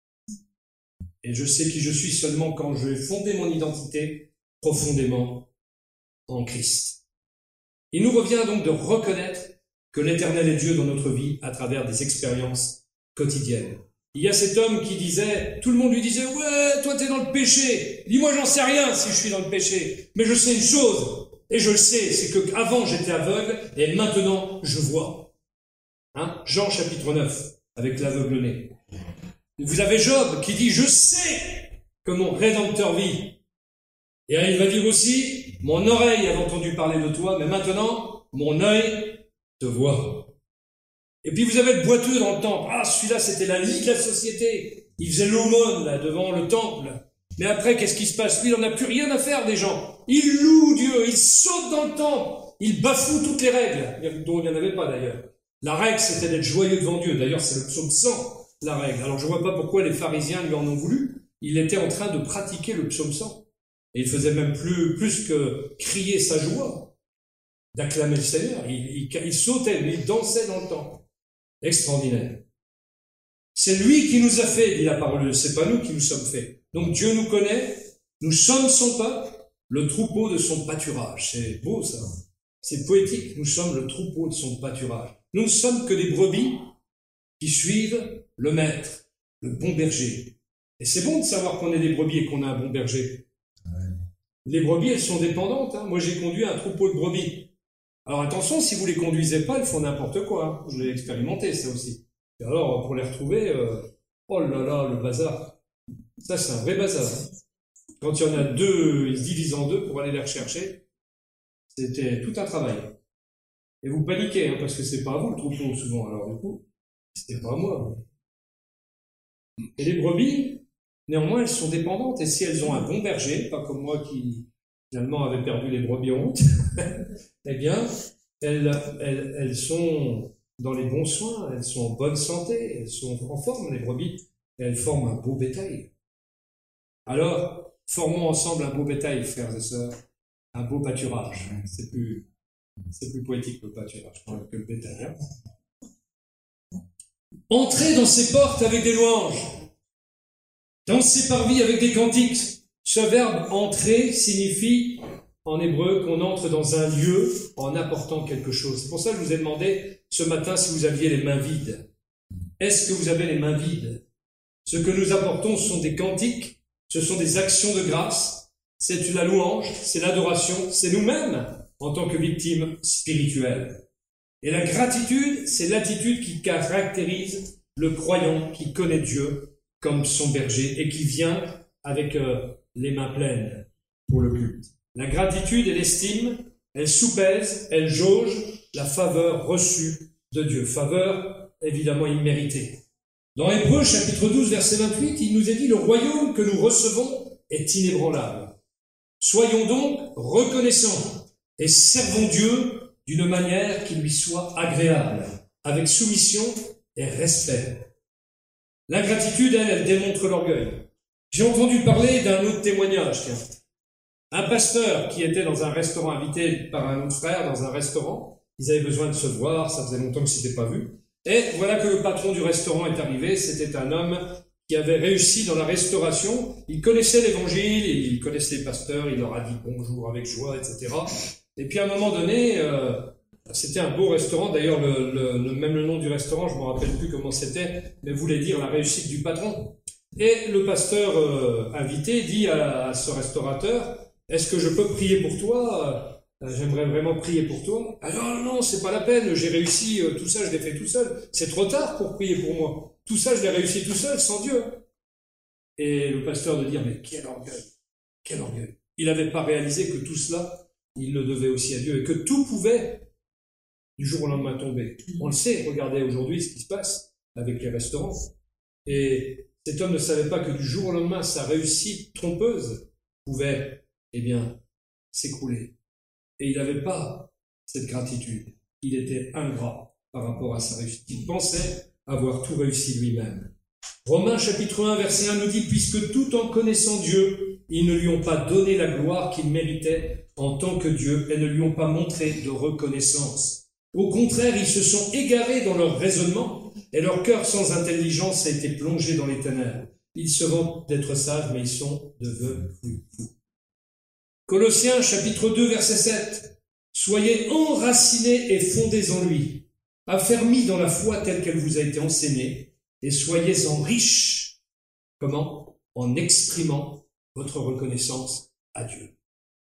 Et je sais qui je suis seulement quand je vais fonder mon identité profondément en Christ. Il nous revient donc de reconnaître que l'Éternel est Dieu dans notre vie à travers des expériences quotidiennes. Il y a cet homme qui disait, tout le monde lui disait, ouais, toi t'es dans le péché. Dis-moi, j'en sais rien si je suis dans le péché. Mais je sais une chose, et je le sais, c'est que avant j'étais aveugle, et maintenant je vois. Hein? Jean chapitre neuf, avec l'aveugle-né. Vous avez Job qui dit, je sais que mon Rédempteur vit. Et il va dire aussi, mon oreille avait entendu parler de toi, mais maintenant, mon œil te voit. Et puis vous avez le boiteux dans le temple. Ah, celui-là, c'était la lie de la société. Il faisait l'aumône, là, devant le temple. Mais après, qu'est-ce qui se passe? Lui, il n'en a plus rien à faire des gens. Il loue Dieu, il saute dans le temple, il bafoue toutes les règles, dont il n'y en avait pas d'ailleurs. La règle, c'était d'être joyeux devant Dieu. D'ailleurs, c'est le psaume cent. La règle. Alors je ne vois pas pourquoi les pharisiens lui en ont voulu. Il était en train de pratiquer le psaume cent. Et il faisait même plus, plus que crier sa joie, d'acclamer le Seigneur. Il, il, il sautait, il dansait dans le temple. Extraordinaire. C'est lui qui nous a fait, dit la parole, c'est pas nous qui nous sommes faits. Donc Dieu nous connaît, nous sommes son peuple, le troupeau de son pâturage. C'est beau ça. C'est poétique. Nous sommes le troupeau de son pâturage. Nous ne sommes que des brebis qui suivent le maître, le bon berger. Et c'est bon de savoir qu'on est des brebis et qu'on a un bon berger. Ouais. Les brebis, elles sont dépendantes. Hein. Moi, j'ai conduit un troupeau de brebis. Alors attention, si vous les conduisez pas, elles font n'importe quoi. Hein. Je l'ai expérimenté, ça aussi. Et alors, pour les retrouver, euh, oh là là, le bazar. Ça, c'est un vrai bazar. Hein. Quand il y en a deux, ils se divisent en deux pour aller les rechercher. C'était tout un travail. Et vous paniquez, hein, parce que c'est pas à vous le troupeau, souvent. Alors du coup, c'était pas à moi. Et les brebis, néanmoins, elles sont dépendantes. Et si elles ont un bon berger, pas comme moi qui, finalement, avait perdu les brebis en route, eh bien, elles, elles, elles sont dans les bons soins, elles sont en bonne santé, elles sont en forme, les brebis, et elles forment un beau bétail. Alors, formons ensemble un beau bétail, frères et sœurs, un beau pâturage. C'est plus, c'est plus poétique, le pâturage, que le bétail. Hein. Entrez dans ses portes avec des louanges, dans ses parvis avec des cantiques. Ce verbe « entrer » signifie, en hébreu, qu'on entre dans un lieu en apportant quelque chose. C'est pour ça que je vous ai demandé ce matin si vous aviez les mains vides. Est-ce que vous avez les mains vides? Ce que nous apportons, ce sont des cantiques, ce sont des actions de grâce, c'est la louange, c'est l'adoration, c'est nous-mêmes en tant que victimes spirituelles. Et la gratitude, c'est l'attitude qui caractérise le croyant qui connaît Dieu comme son berger et qui vient avec euh, les mains pleines pour le culte. La gratitude et l'estime, elles soupèsent, elles jaugent la faveur reçue de Dieu. Faveur évidemment imméritée. Dans Hébreux chapitre douze verset vingt-huit, il nous est dit « Le royaume que nous recevons est inébranlable. Soyons donc reconnaissants et servons Dieu d'une manière qui lui soit agréable, avec soumission et respect. » L'ingratitude, elle, elle démontre l'orgueil. J'ai entendu parler d'un autre témoignage, tiens. Un pasteur qui était dans un restaurant, invité par un autre frère dans un restaurant. Ils avaient besoin de se voir, ça faisait longtemps qu'ils ne s'étaient pas vus. Et voilà que le patron du restaurant est arrivé. C'était un homme qui avait réussi dans la restauration. Il connaissait l'évangile, il connaissait les pasteurs, il leur a dit bonjour avec joie, et cetera. Et puis à un moment donné, euh, c'était un beau restaurant. D'ailleurs, le, le, le, même le nom du restaurant, je ne me rappelle plus comment c'était, mais voulait dire la réussite du patron. Et le pasteur euh, invité dit à, à ce restaurateur, « Est-ce que je peux prier pour toi ? J'aimerais vraiment prier pour toi. » Ah non, non, c'est pas la peine, j'ai réussi, euh, tout ça, je l'ai fait tout seul. C'est trop tard pour prier pour moi. Tout ça, je l'ai réussi tout seul, sans Dieu. Et le pasteur de dire, mais quel orgueil, quel orgueil. Il n'avait pas réalisé que tout cela, il le devait aussi à Dieu, et que tout pouvait, du jour au lendemain, tomber. On le sait, regardez aujourd'hui ce qui se passe avec les restaurants. Et cet homme ne savait pas que du jour au lendemain, sa réussite trompeuse pouvait, eh bien, s'écrouler. Et il n'avait pas cette gratitude. Il était ingrat par rapport à sa réussite. Il pensait avoir tout réussi lui-même. Romains chapitre un, verset un nous dit « Puisque tout en connaissant Dieu, ils ne lui ont pas donné la gloire qu'il méritait en tant que Dieu et ne lui ont pas montré de reconnaissance. Au contraire, ils se sont égarés dans leur raisonnement et leur cœur sans intelligence a été plongé dans les ténèbres. Ils se vantent d'être sages, mais ils sont devenus fous. » Colossiens chapitre deux verset sept. Soyez enracinés et fondés en lui, affermis dans la foi telle qu'elle vous a été enseignée, et soyez-en riches. Comment? En exprimant votre reconnaissance à Dieu.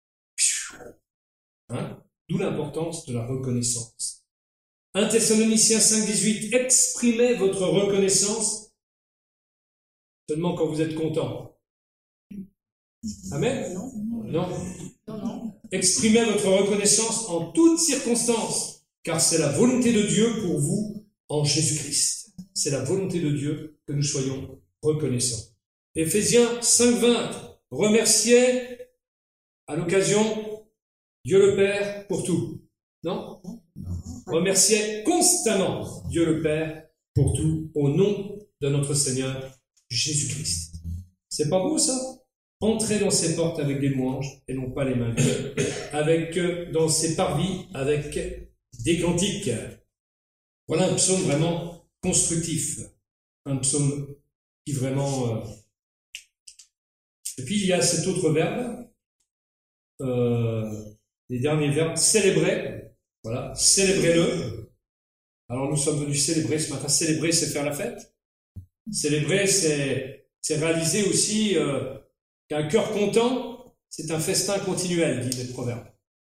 Hein? D'où l'importance de la reconnaissance. un Thessaloniciens cinq dix-huit. Exprimez votre reconnaissance seulement quand vous êtes content. Amen? Non. Non. Non, non. Exprimez votre reconnaissance en toutes circonstances, car c'est la volonté de Dieu pour vous en Jésus-Christ. C'est la volonté de Dieu que nous soyons reconnaissants. Éphésiens cinq vingt. Remerciez à l'occasion Dieu le Père pour tout. Non? Remerciez constamment Dieu le Père pour tout au nom de notre Seigneur Jésus-Christ. C'est pas beau ça? Entrez dans ses portes avec des louanges et non pas les mains vides, avec euh, dans ses parvis avec des cantiques. Voilà un psaume vraiment constructif, un psaume qui vraiment. Euh... Et puis il y a cet autre verbe, euh, les derniers verbes, célébrer. Voilà, célébrez-le. Alors nous sommes venus célébrer ce matin. Célébrer, c'est faire la fête. Célébrer, c'est c'est réaliser aussi. Euh, Qu'un cœur content, c'est un festin continuel, dit le proverbe.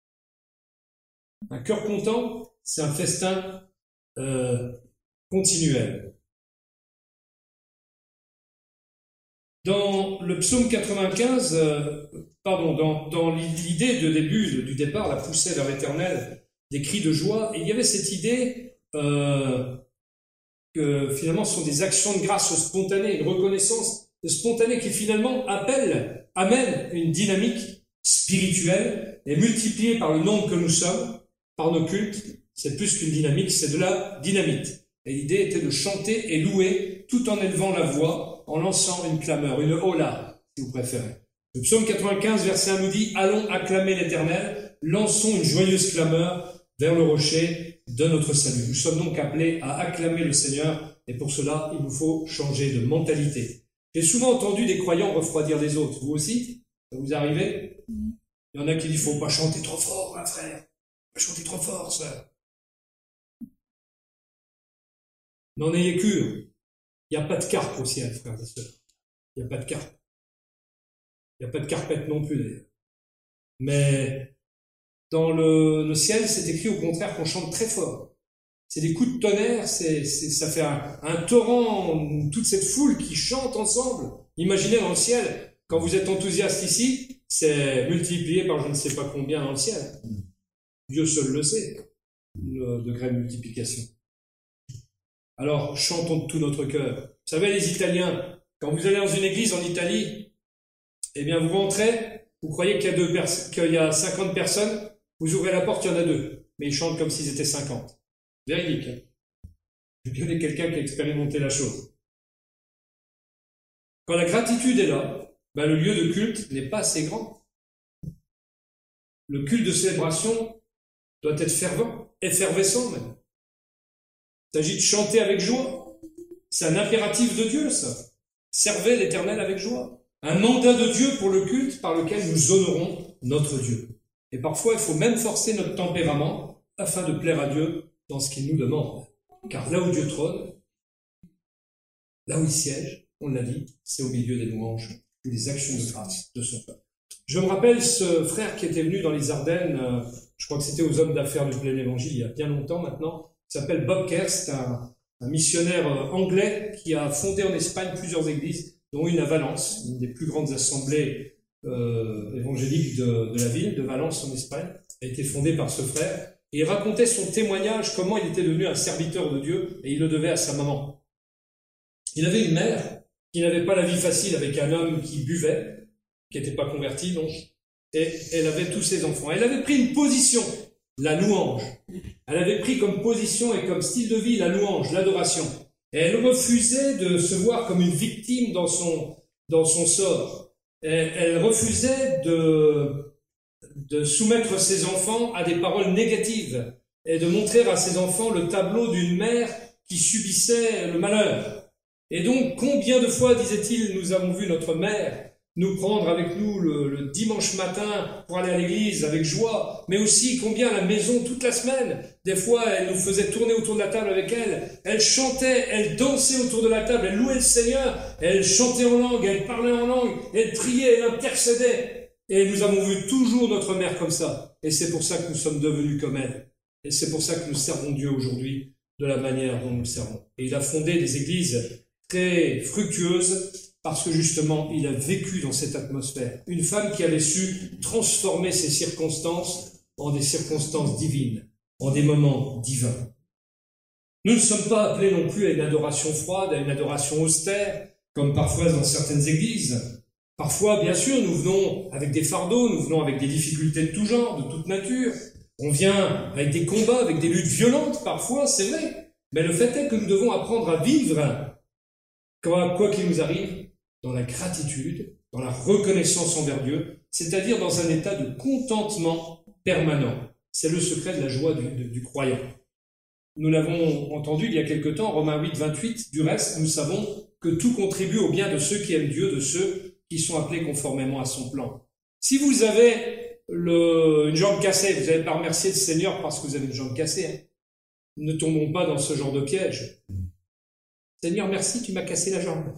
Un cœur content, c'est un festin euh, continuel. Dans le psaume quatre-vingt-quinze, euh, pardon, dans, dans l'idée de début, du départ, la poussée vers l'Éternel, des cris de joie, il y avait cette idée euh, que finalement ce sont des actions de grâce spontanées, une reconnaissance spontanée qui finalement appelle, amène une dynamique spirituelle et multipliée par le nombre que nous sommes, par nos cultes. C'est plus qu'une dynamique, c'est de la dynamite. Et l'idée était de chanter et louer tout en élevant la voix, en lançant une clameur, une hola, si vous préférez. Le psaume quatre-vingt-quinze, verset un nous dit « Allons acclamer l'Éternel, lançons une joyeuse clameur vers le rocher de notre salut. » Nous sommes donc appelés à acclamer le Seigneur et pour cela, il nous faut changer de mentalité. J'ai souvent entendu des croyants refroidir les autres. Vous aussi? Ça vous arrive? Il y en a qui disent, faut pas chanter trop fort, hein, frère. Faut pas chanter trop fort, sœur. N'en ayez cure. Il n'y a pas de carpe au ciel, frères et sœurs. Il n'y a pas de carpe. Il n'y a pas de carpette non plus, d'ailleurs. Mais dans le, le ciel, c'est écrit au contraire qu'on chante très fort. C'est des coups de tonnerre, c'est, c'est, ça fait un, un torrent, toute cette foule qui chante ensemble. Imaginez dans le ciel, Quand vous êtes enthousiaste ici, c'est multiplié par je ne sais pas combien dans le ciel. Dieu seul le sait, le degré de multiplication. Alors, chantons de tout notre cœur. Vous savez, les Italiens, quand vous allez dans une église en Italie, eh bien, vous rentrez, vous croyez qu'il y a deux pers- qu'il y a cinquante personnes, vous ouvrez la porte, il y en a deux. Mais ils chantent comme s'ils étaient cinquante. Véridique. Hein. Je connais quelqu'un qui a expérimenté la chose. Quand la gratitude est là, ben, le lieu de culte n'est pas assez grand. Le culte de célébration doit être fervent, effervescent même. Il s'agit de chanter avec joie. C'est un impératif de Dieu, ça. Servez l'Éternel avec joie. Un mandat de Dieu pour le culte par lequel nous honorons notre Dieu. Et parfois, il faut même forcer notre tempérament afin de plaire à Dieu dans ce qu'il nous demande. Car là où Dieu trône, là où il siège, on l'a dit, c'est au milieu des louanges et des actions de grâce de son peuple. Je me rappelle ce frère qui était venu dans les Ardennes, euh, je crois que c'était aux hommes d'affaires du plein évangile il y a bien longtemps maintenant, il s'appelle Bob Kerr, c'est un, un missionnaire euh, anglais qui a fondé en Espagne plusieurs églises, dont une à Valence, une des plus grandes assemblées euh, évangéliques de, de la ville, de Valence en Espagne, a été fondée par ce frère, et il racontait son témoignage, comment il était devenu un serviteur de Dieu, et il le devait à sa maman. Il avait une mère qui n'avait pas la vie facile avec un homme qui buvait, qui n'était pas converti, donc, et elle avait tous ses enfants. Elle avait pris une position, la louange. Elle avait pris comme position et comme style de vie la louange, l'adoration. Et elle refusait de se voir comme une victime dans son, dans son sort. Et elle refusait de, de soumettre ses enfants à des paroles négatives et de montrer à ses enfants le tableau d'une mère qui subissait le malheur. Et donc, combien de fois, disait-il, nous avons vu notre mère nous prendre avec nous le, le dimanche matin pour aller à l'église avec joie, mais aussi combien à la maison toute la semaine. Des fois, elle nous faisait tourner autour de la table avec elle. Elle chantait, elle dansait autour de la table, elle louait le Seigneur, elle chantait en langue, elle parlait en langue, elle priait, elle intercédait. Et nous avons vu toujours notre mère comme ça. Et c'est pour ça que nous sommes devenus comme elle. Et c'est pour ça que nous servons Dieu aujourd'hui de la manière dont nous le servons. Et il a fondé des églises très fructueuses, parce que justement, il a vécu dans cette atmosphère. Une femme qui avait su transformer ses circonstances en des circonstances divines, en des moments divins. Nous ne sommes pas appelés non plus à une adoration froide, à une adoration austère, comme parfois dans certaines églises. Parfois, bien sûr, nous venons avec des fardeaux, nous venons avec des difficultés de tout genre, de toute nature. On vient avec des combats, avec des luttes violentes, parfois, c'est vrai. Mais le fait est que nous devons apprendre à vivre, quoi qu'il nous arrive, dans la gratitude, dans la reconnaissance envers Dieu, c'est-à-dire dans un état de contentement permanent. C'est le secret de la joie du, du, du croyant. Nous l'avons entendu il y a quelque temps, Romains huit, vingt-huit, du reste, nous savons que tout contribue au bien de ceux qui aiment Dieu, de ceux qui sont appelés conformément à son plan. Si vous avez le, une jambe cassée, vous n'allez pas remercier le Seigneur parce que vous avez une jambe cassée. Hein. Ne tombons pas dans ce genre de piège. Seigneur, merci, tu m'as cassé la jambe.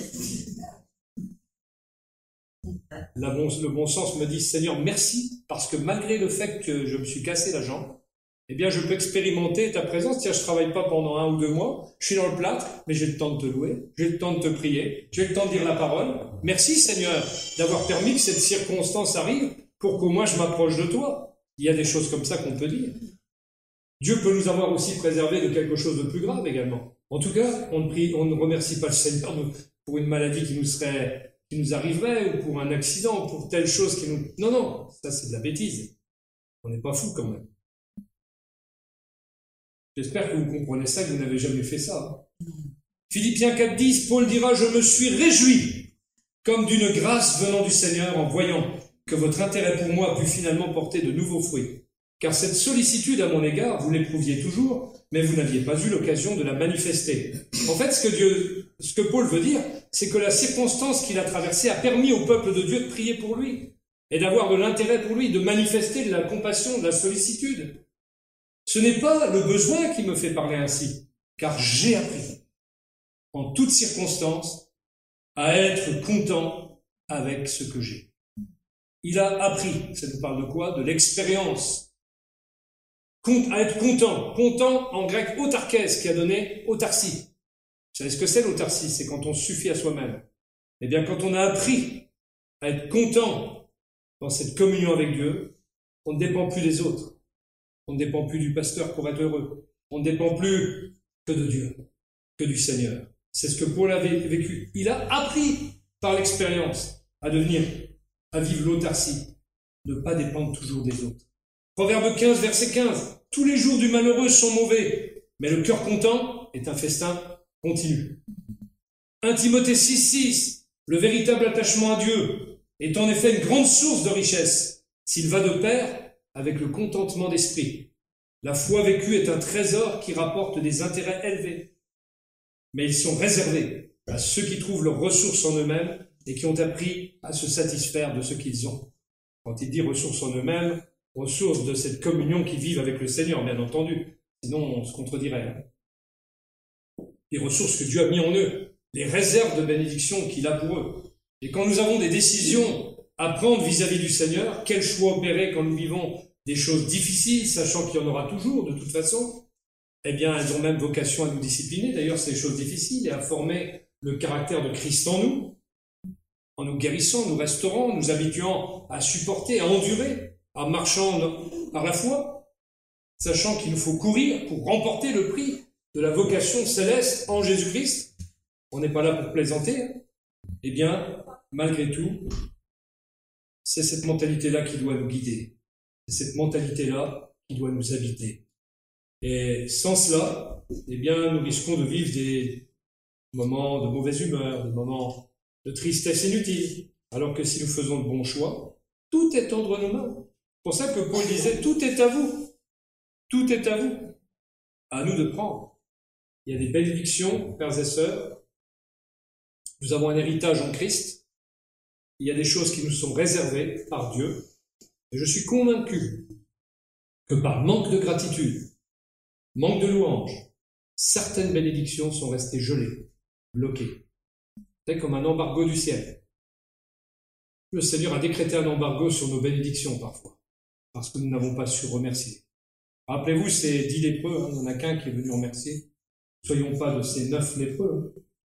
La bon, le bon sens me dit, Seigneur, merci, parce que malgré le fait que je me suis cassé la jambe, eh bien, je peux expérimenter ta présence. Tiens, je travaille pas pendant un ou deux mois, je suis dans le plâtre, mais j'ai le temps de te louer, j'ai le temps de te prier, j'ai le temps de dire la parole. Merci, Seigneur, d'avoir permis que cette circonstance arrive pour qu'au moins je m'approche de toi. Il y a des choses comme ça qu'on peut dire. Dieu peut nous avoir aussi préservés de quelque chose de plus grave également. En tout cas, on ne, prie, on ne remercie pas le Seigneur pour une maladie qui nous serait qui nous arriverait, ou pour un accident, ou pour telle chose qui nous... Non, non, ça c'est de la bêtise. On n'est pas fou quand même. J'espère que vous comprenez ça, que vous n'avez jamais fait ça. Hein. Philippiens quatre, dix, Paul dira, je me suis réjoui, comme d'une grâce venant du Seigneur, en voyant que votre intérêt pour moi a pu finalement porter de nouveaux fruits. Car cette sollicitude à mon égard, vous l'éprouviez toujours, mais vous n'aviez pas eu l'occasion de la manifester. En fait, ce que Dieu, ce que Paul veut dire, c'est que la circonstance qu'il a traversée a permis au peuple de Dieu de prier pour lui, et d'avoir de l'intérêt pour lui, de manifester de la compassion, de la sollicitude. Ce n'est pas le besoin qui me fait parler ainsi, car j'ai appris, en toutes circonstances, à être content avec ce que j'ai. Il a appris, ça nous parle de quoi? De l'expérience. À être content. Content, en grec, autarkès, qui a donné autarcie. Vous savez ce que c'est l'autarcie? C'est quand on suffit à soi-même. Eh bien, quand on a appris à être content dans cette communion avec Dieu, on ne dépend plus des autres. On ne dépend plus du pasteur pour être heureux. On ne dépend plus que de Dieu, que du Seigneur. C'est ce que Paul avait vécu. Il a appris par l'expérience à devenir, à vivre l'autarcie, ne pas dépendre toujours des autres. Proverbe quinze, verset quinze. Tous les jours du malheureux sont mauvais, mais le cœur content est un festin continu. un Timothée six, six. Le véritable attachement à Dieu est en effet une grande source de richesse, s'il va de pair avec le contentement d'esprit. La foi vécue est un trésor qui rapporte des intérêts élevés, mais ils sont réservés à ceux qui trouvent leurs ressources en eux-mêmes et qui ont appris à se satisfaire de ce qu'ils ont. Quand il dit ressources en eux-mêmes, ressources de cette communion qu'ils vivent avec le Seigneur, bien entendu, sinon on se contredirait. Les ressources que Dieu a mis en eux, les réserves de bénédiction qu'il a pour eux. Et quand nous avons des décisions à prendre vis-à-vis du Seigneur, quel choix opérer quand nous vivons des choses difficiles, sachant qu'il y en aura toujours de toute façon, eh bien elles ont même vocation à nous discipliner, d'ailleurs ces choses difficiles, et à former le caractère de Christ en nous, en nous guérissant, nous restaurant, nous habituant à supporter, à endurer, à marchant par la foi, sachant qu'il nous faut courir pour remporter le prix de la vocation céleste en Jésus-Christ. On n'est pas là pour plaisanter, hein. Eh bien, malgré tout, c'est cette mentalité-là qui doit nous guider. C'est cette mentalité-là qui doit nous habiter. Et sans cela, eh bien, nous risquons de vivre des moments de mauvaise humeur, des moments de tristesse inutile. Alors que si nous faisons de bons choix, tout est entre nos mains. C'est pour ça que Paul disait, tout est à vous. Tout est à vous. À nous de prendre. Il y a des bénédictions, frères et sœurs. Nous avons un héritage en Christ. Il y a des choses qui nous sont réservées par Dieu. Et je suis convaincu que par manque de gratitude, manque de louange, certaines bénédictions sont restées gelées, bloquées. C'est comme un embargo du ciel. Le Seigneur a décrété un embargo sur nos bénédictions parfois, parce que nous n'avons pas su remercier. Rappelez-vous ces dix lépreux, hein, il n'y en a qu'un qui est venu remercier. Soyons pas de ces neuf lépreux.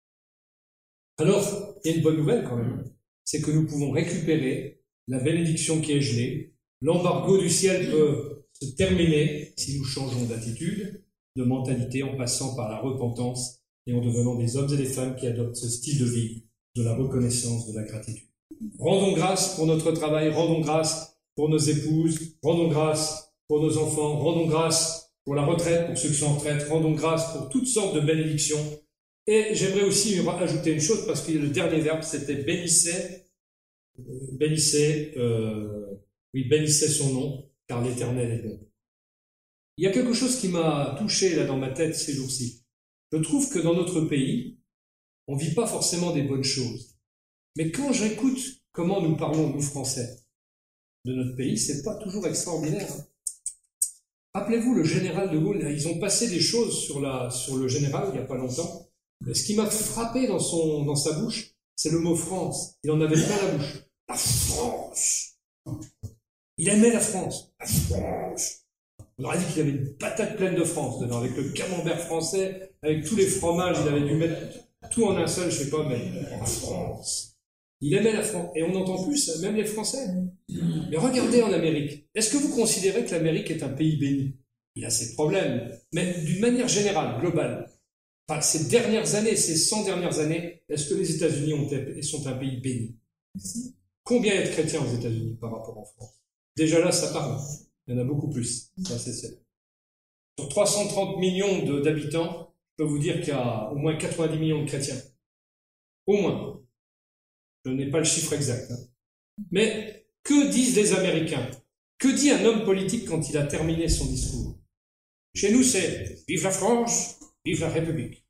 Alors, il y a une bonne nouvelle quand même, c'est que nous pouvons récupérer la bénédiction qui est gelée. L'embargo du ciel peut se terminer si nous changeons d'attitude, de mentalité, en passant par la repentance et en devenant des hommes et des femmes qui adoptent ce style de vie, de la reconnaissance, de la gratitude. Rendons grâce pour notre travail, rendons grâce pour nos épouses, rendons grâce pour nos enfants, rendons grâce pour la retraite, pour ceux qui sont en retraite, rendons grâce pour toutes sortes de bénédictions. Et j'aimerais aussi ajouter une chose, parce que le dernier verbe, c'était bénissez, euh, bénissez, euh, oui, bénissez son nom, car l'Éternel est bon. Il y a quelque chose qui m'a touché là dans ma tête ces jours-ci. Je trouve que dans notre pays, on vit pas forcément des bonnes choses. Mais quand j'écoute comment nous parlons, nous Français, de notre pays, c'est pas toujours extraordinaire. Hein. Rappelez-vous le général de Gaulle, ils ont passé des choses sur, la, sur le général il n'y a pas longtemps. Mais ce qui m'a frappé dans, son, dans sa bouche, c'est le mot France. Il en avait plein la bouche. La France. Il aimait la France. La France. On aurait dit qu'il avait une patate pleine de France dedans, avec le camembert français, avec tous les fromages, il avait dû mettre tout en un seul, je sais pas, mais la France. Il aimait la France. Et on n'entend plus ça, même les Français. Mais regardez en Amérique. Est-ce que vous considérez que l'Amérique est un pays béni? Il a ses problèmes, mais d'une manière générale, globale. Enfin, ces dernières années, ces cent dernières années, est-ce que les États-Unis ont, sont un pays béni? Combien est de chrétiens aux États-Unis par rapport en France? Déjà là, ça parle. Il y en a beaucoup plus. Ça, c'est ça. Sur trois cent trente millions de, d'habitants, je peux vous dire qu'il y a au moins quatre-vingt-dix millions de chrétiens. Au moins. Je n'ai pas le chiffre exact. Hein. Mais que disent les Américains? Que dit un homme politique quand il a terminé son discours? Chez nous, c'est « Vive la France !» Vive la République.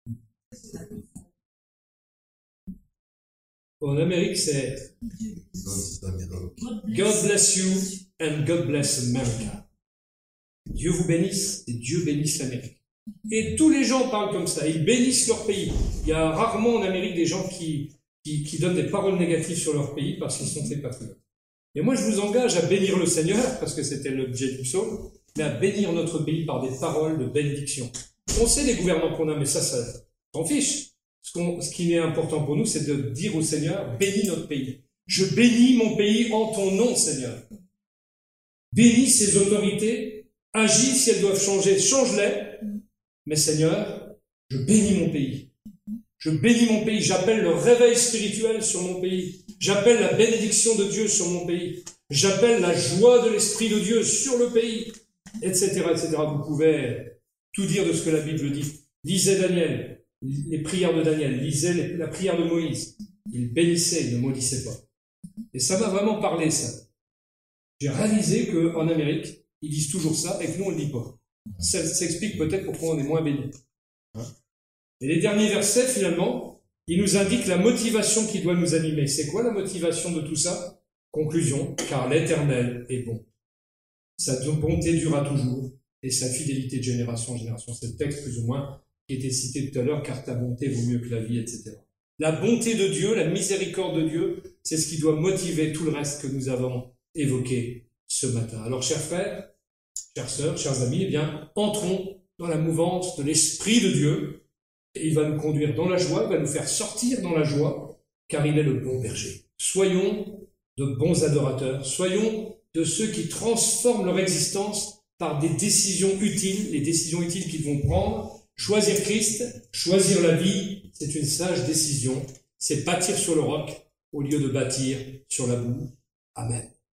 En Amérique, c'est God bless you and God bless America. Dieu vous bénisse et Dieu bénisse l'Amérique. Et tous les gens parlent comme ça, ils bénissent leur pays. Il y a rarement en Amérique des gens qui, qui, qui donnent des paroles négatives sur leur pays parce qu'ils sont très patriotes. Et moi, je vous engage à bénir le Seigneur, parce que c'était l'objet du psaume, mais à bénir notre pays par des paroles de bénédiction. On sait les gouvernants qu'on a, mais ça, ça s'en fiche. Ce, qu'on, ce qui est important pour nous, c'est de dire au Seigneur, bénis notre pays. Je bénis mon pays en ton nom, Seigneur. Bénis ses autorités, agis si elles doivent changer, change-les. Mais Seigneur, je bénis mon pays. Je bénis mon pays, j'appelle le réveil spirituel sur mon pays. J'appelle la bénédiction de Dieu sur mon pays. J'appelle la joie de l'Esprit de Dieu sur le pays, et cetera, et cetera. Vous pouvez tout dire de ce que la Bible dit. Lisez Daniel, les prières de Daniel, lisez les, la prière de Moïse. Il bénissait, il ne maudissait pas. Et ça m'a vraiment parlé, ça. J'ai réalisé qu'en Amérique, ils disent toujours ça et que nous, on ne le dit pas. Ça s'explique peut-être pourquoi on est moins bénis. Et les derniers versets, finalement, ils nous indiquent la motivation qui doit nous animer. C'est quoi la motivation de tout ça? Conclusion, car l'Éternel est bon. Sa bonté durera toujours et sa fidélité de génération en génération. C'est le texte plus ou moins qui était cité tout à l'heure, car ta bonté vaut mieux que la vie, et cetera. La bonté de Dieu, la miséricorde de Dieu, c'est ce qui doit motiver tout le reste que nous avons évoqué ce matin. Alors, chers frères, chères sœurs, chers amis, eh bien, entrons dans la mouvance de l'Esprit de Dieu. Et il va nous conduire dans la joie, il va nous faire sortir dans la joie, car il est le bon berger. Soyons de bons adorateurs, soyons de ceux qui transforment leur existence par des décisions utiles, les décisions utiles qu'ils vont prendre. Choisir Christ, choisir la vie, c'est une sage décision. C'est bâtir sur le roc au lieu de bâtir sur la boue. Amen.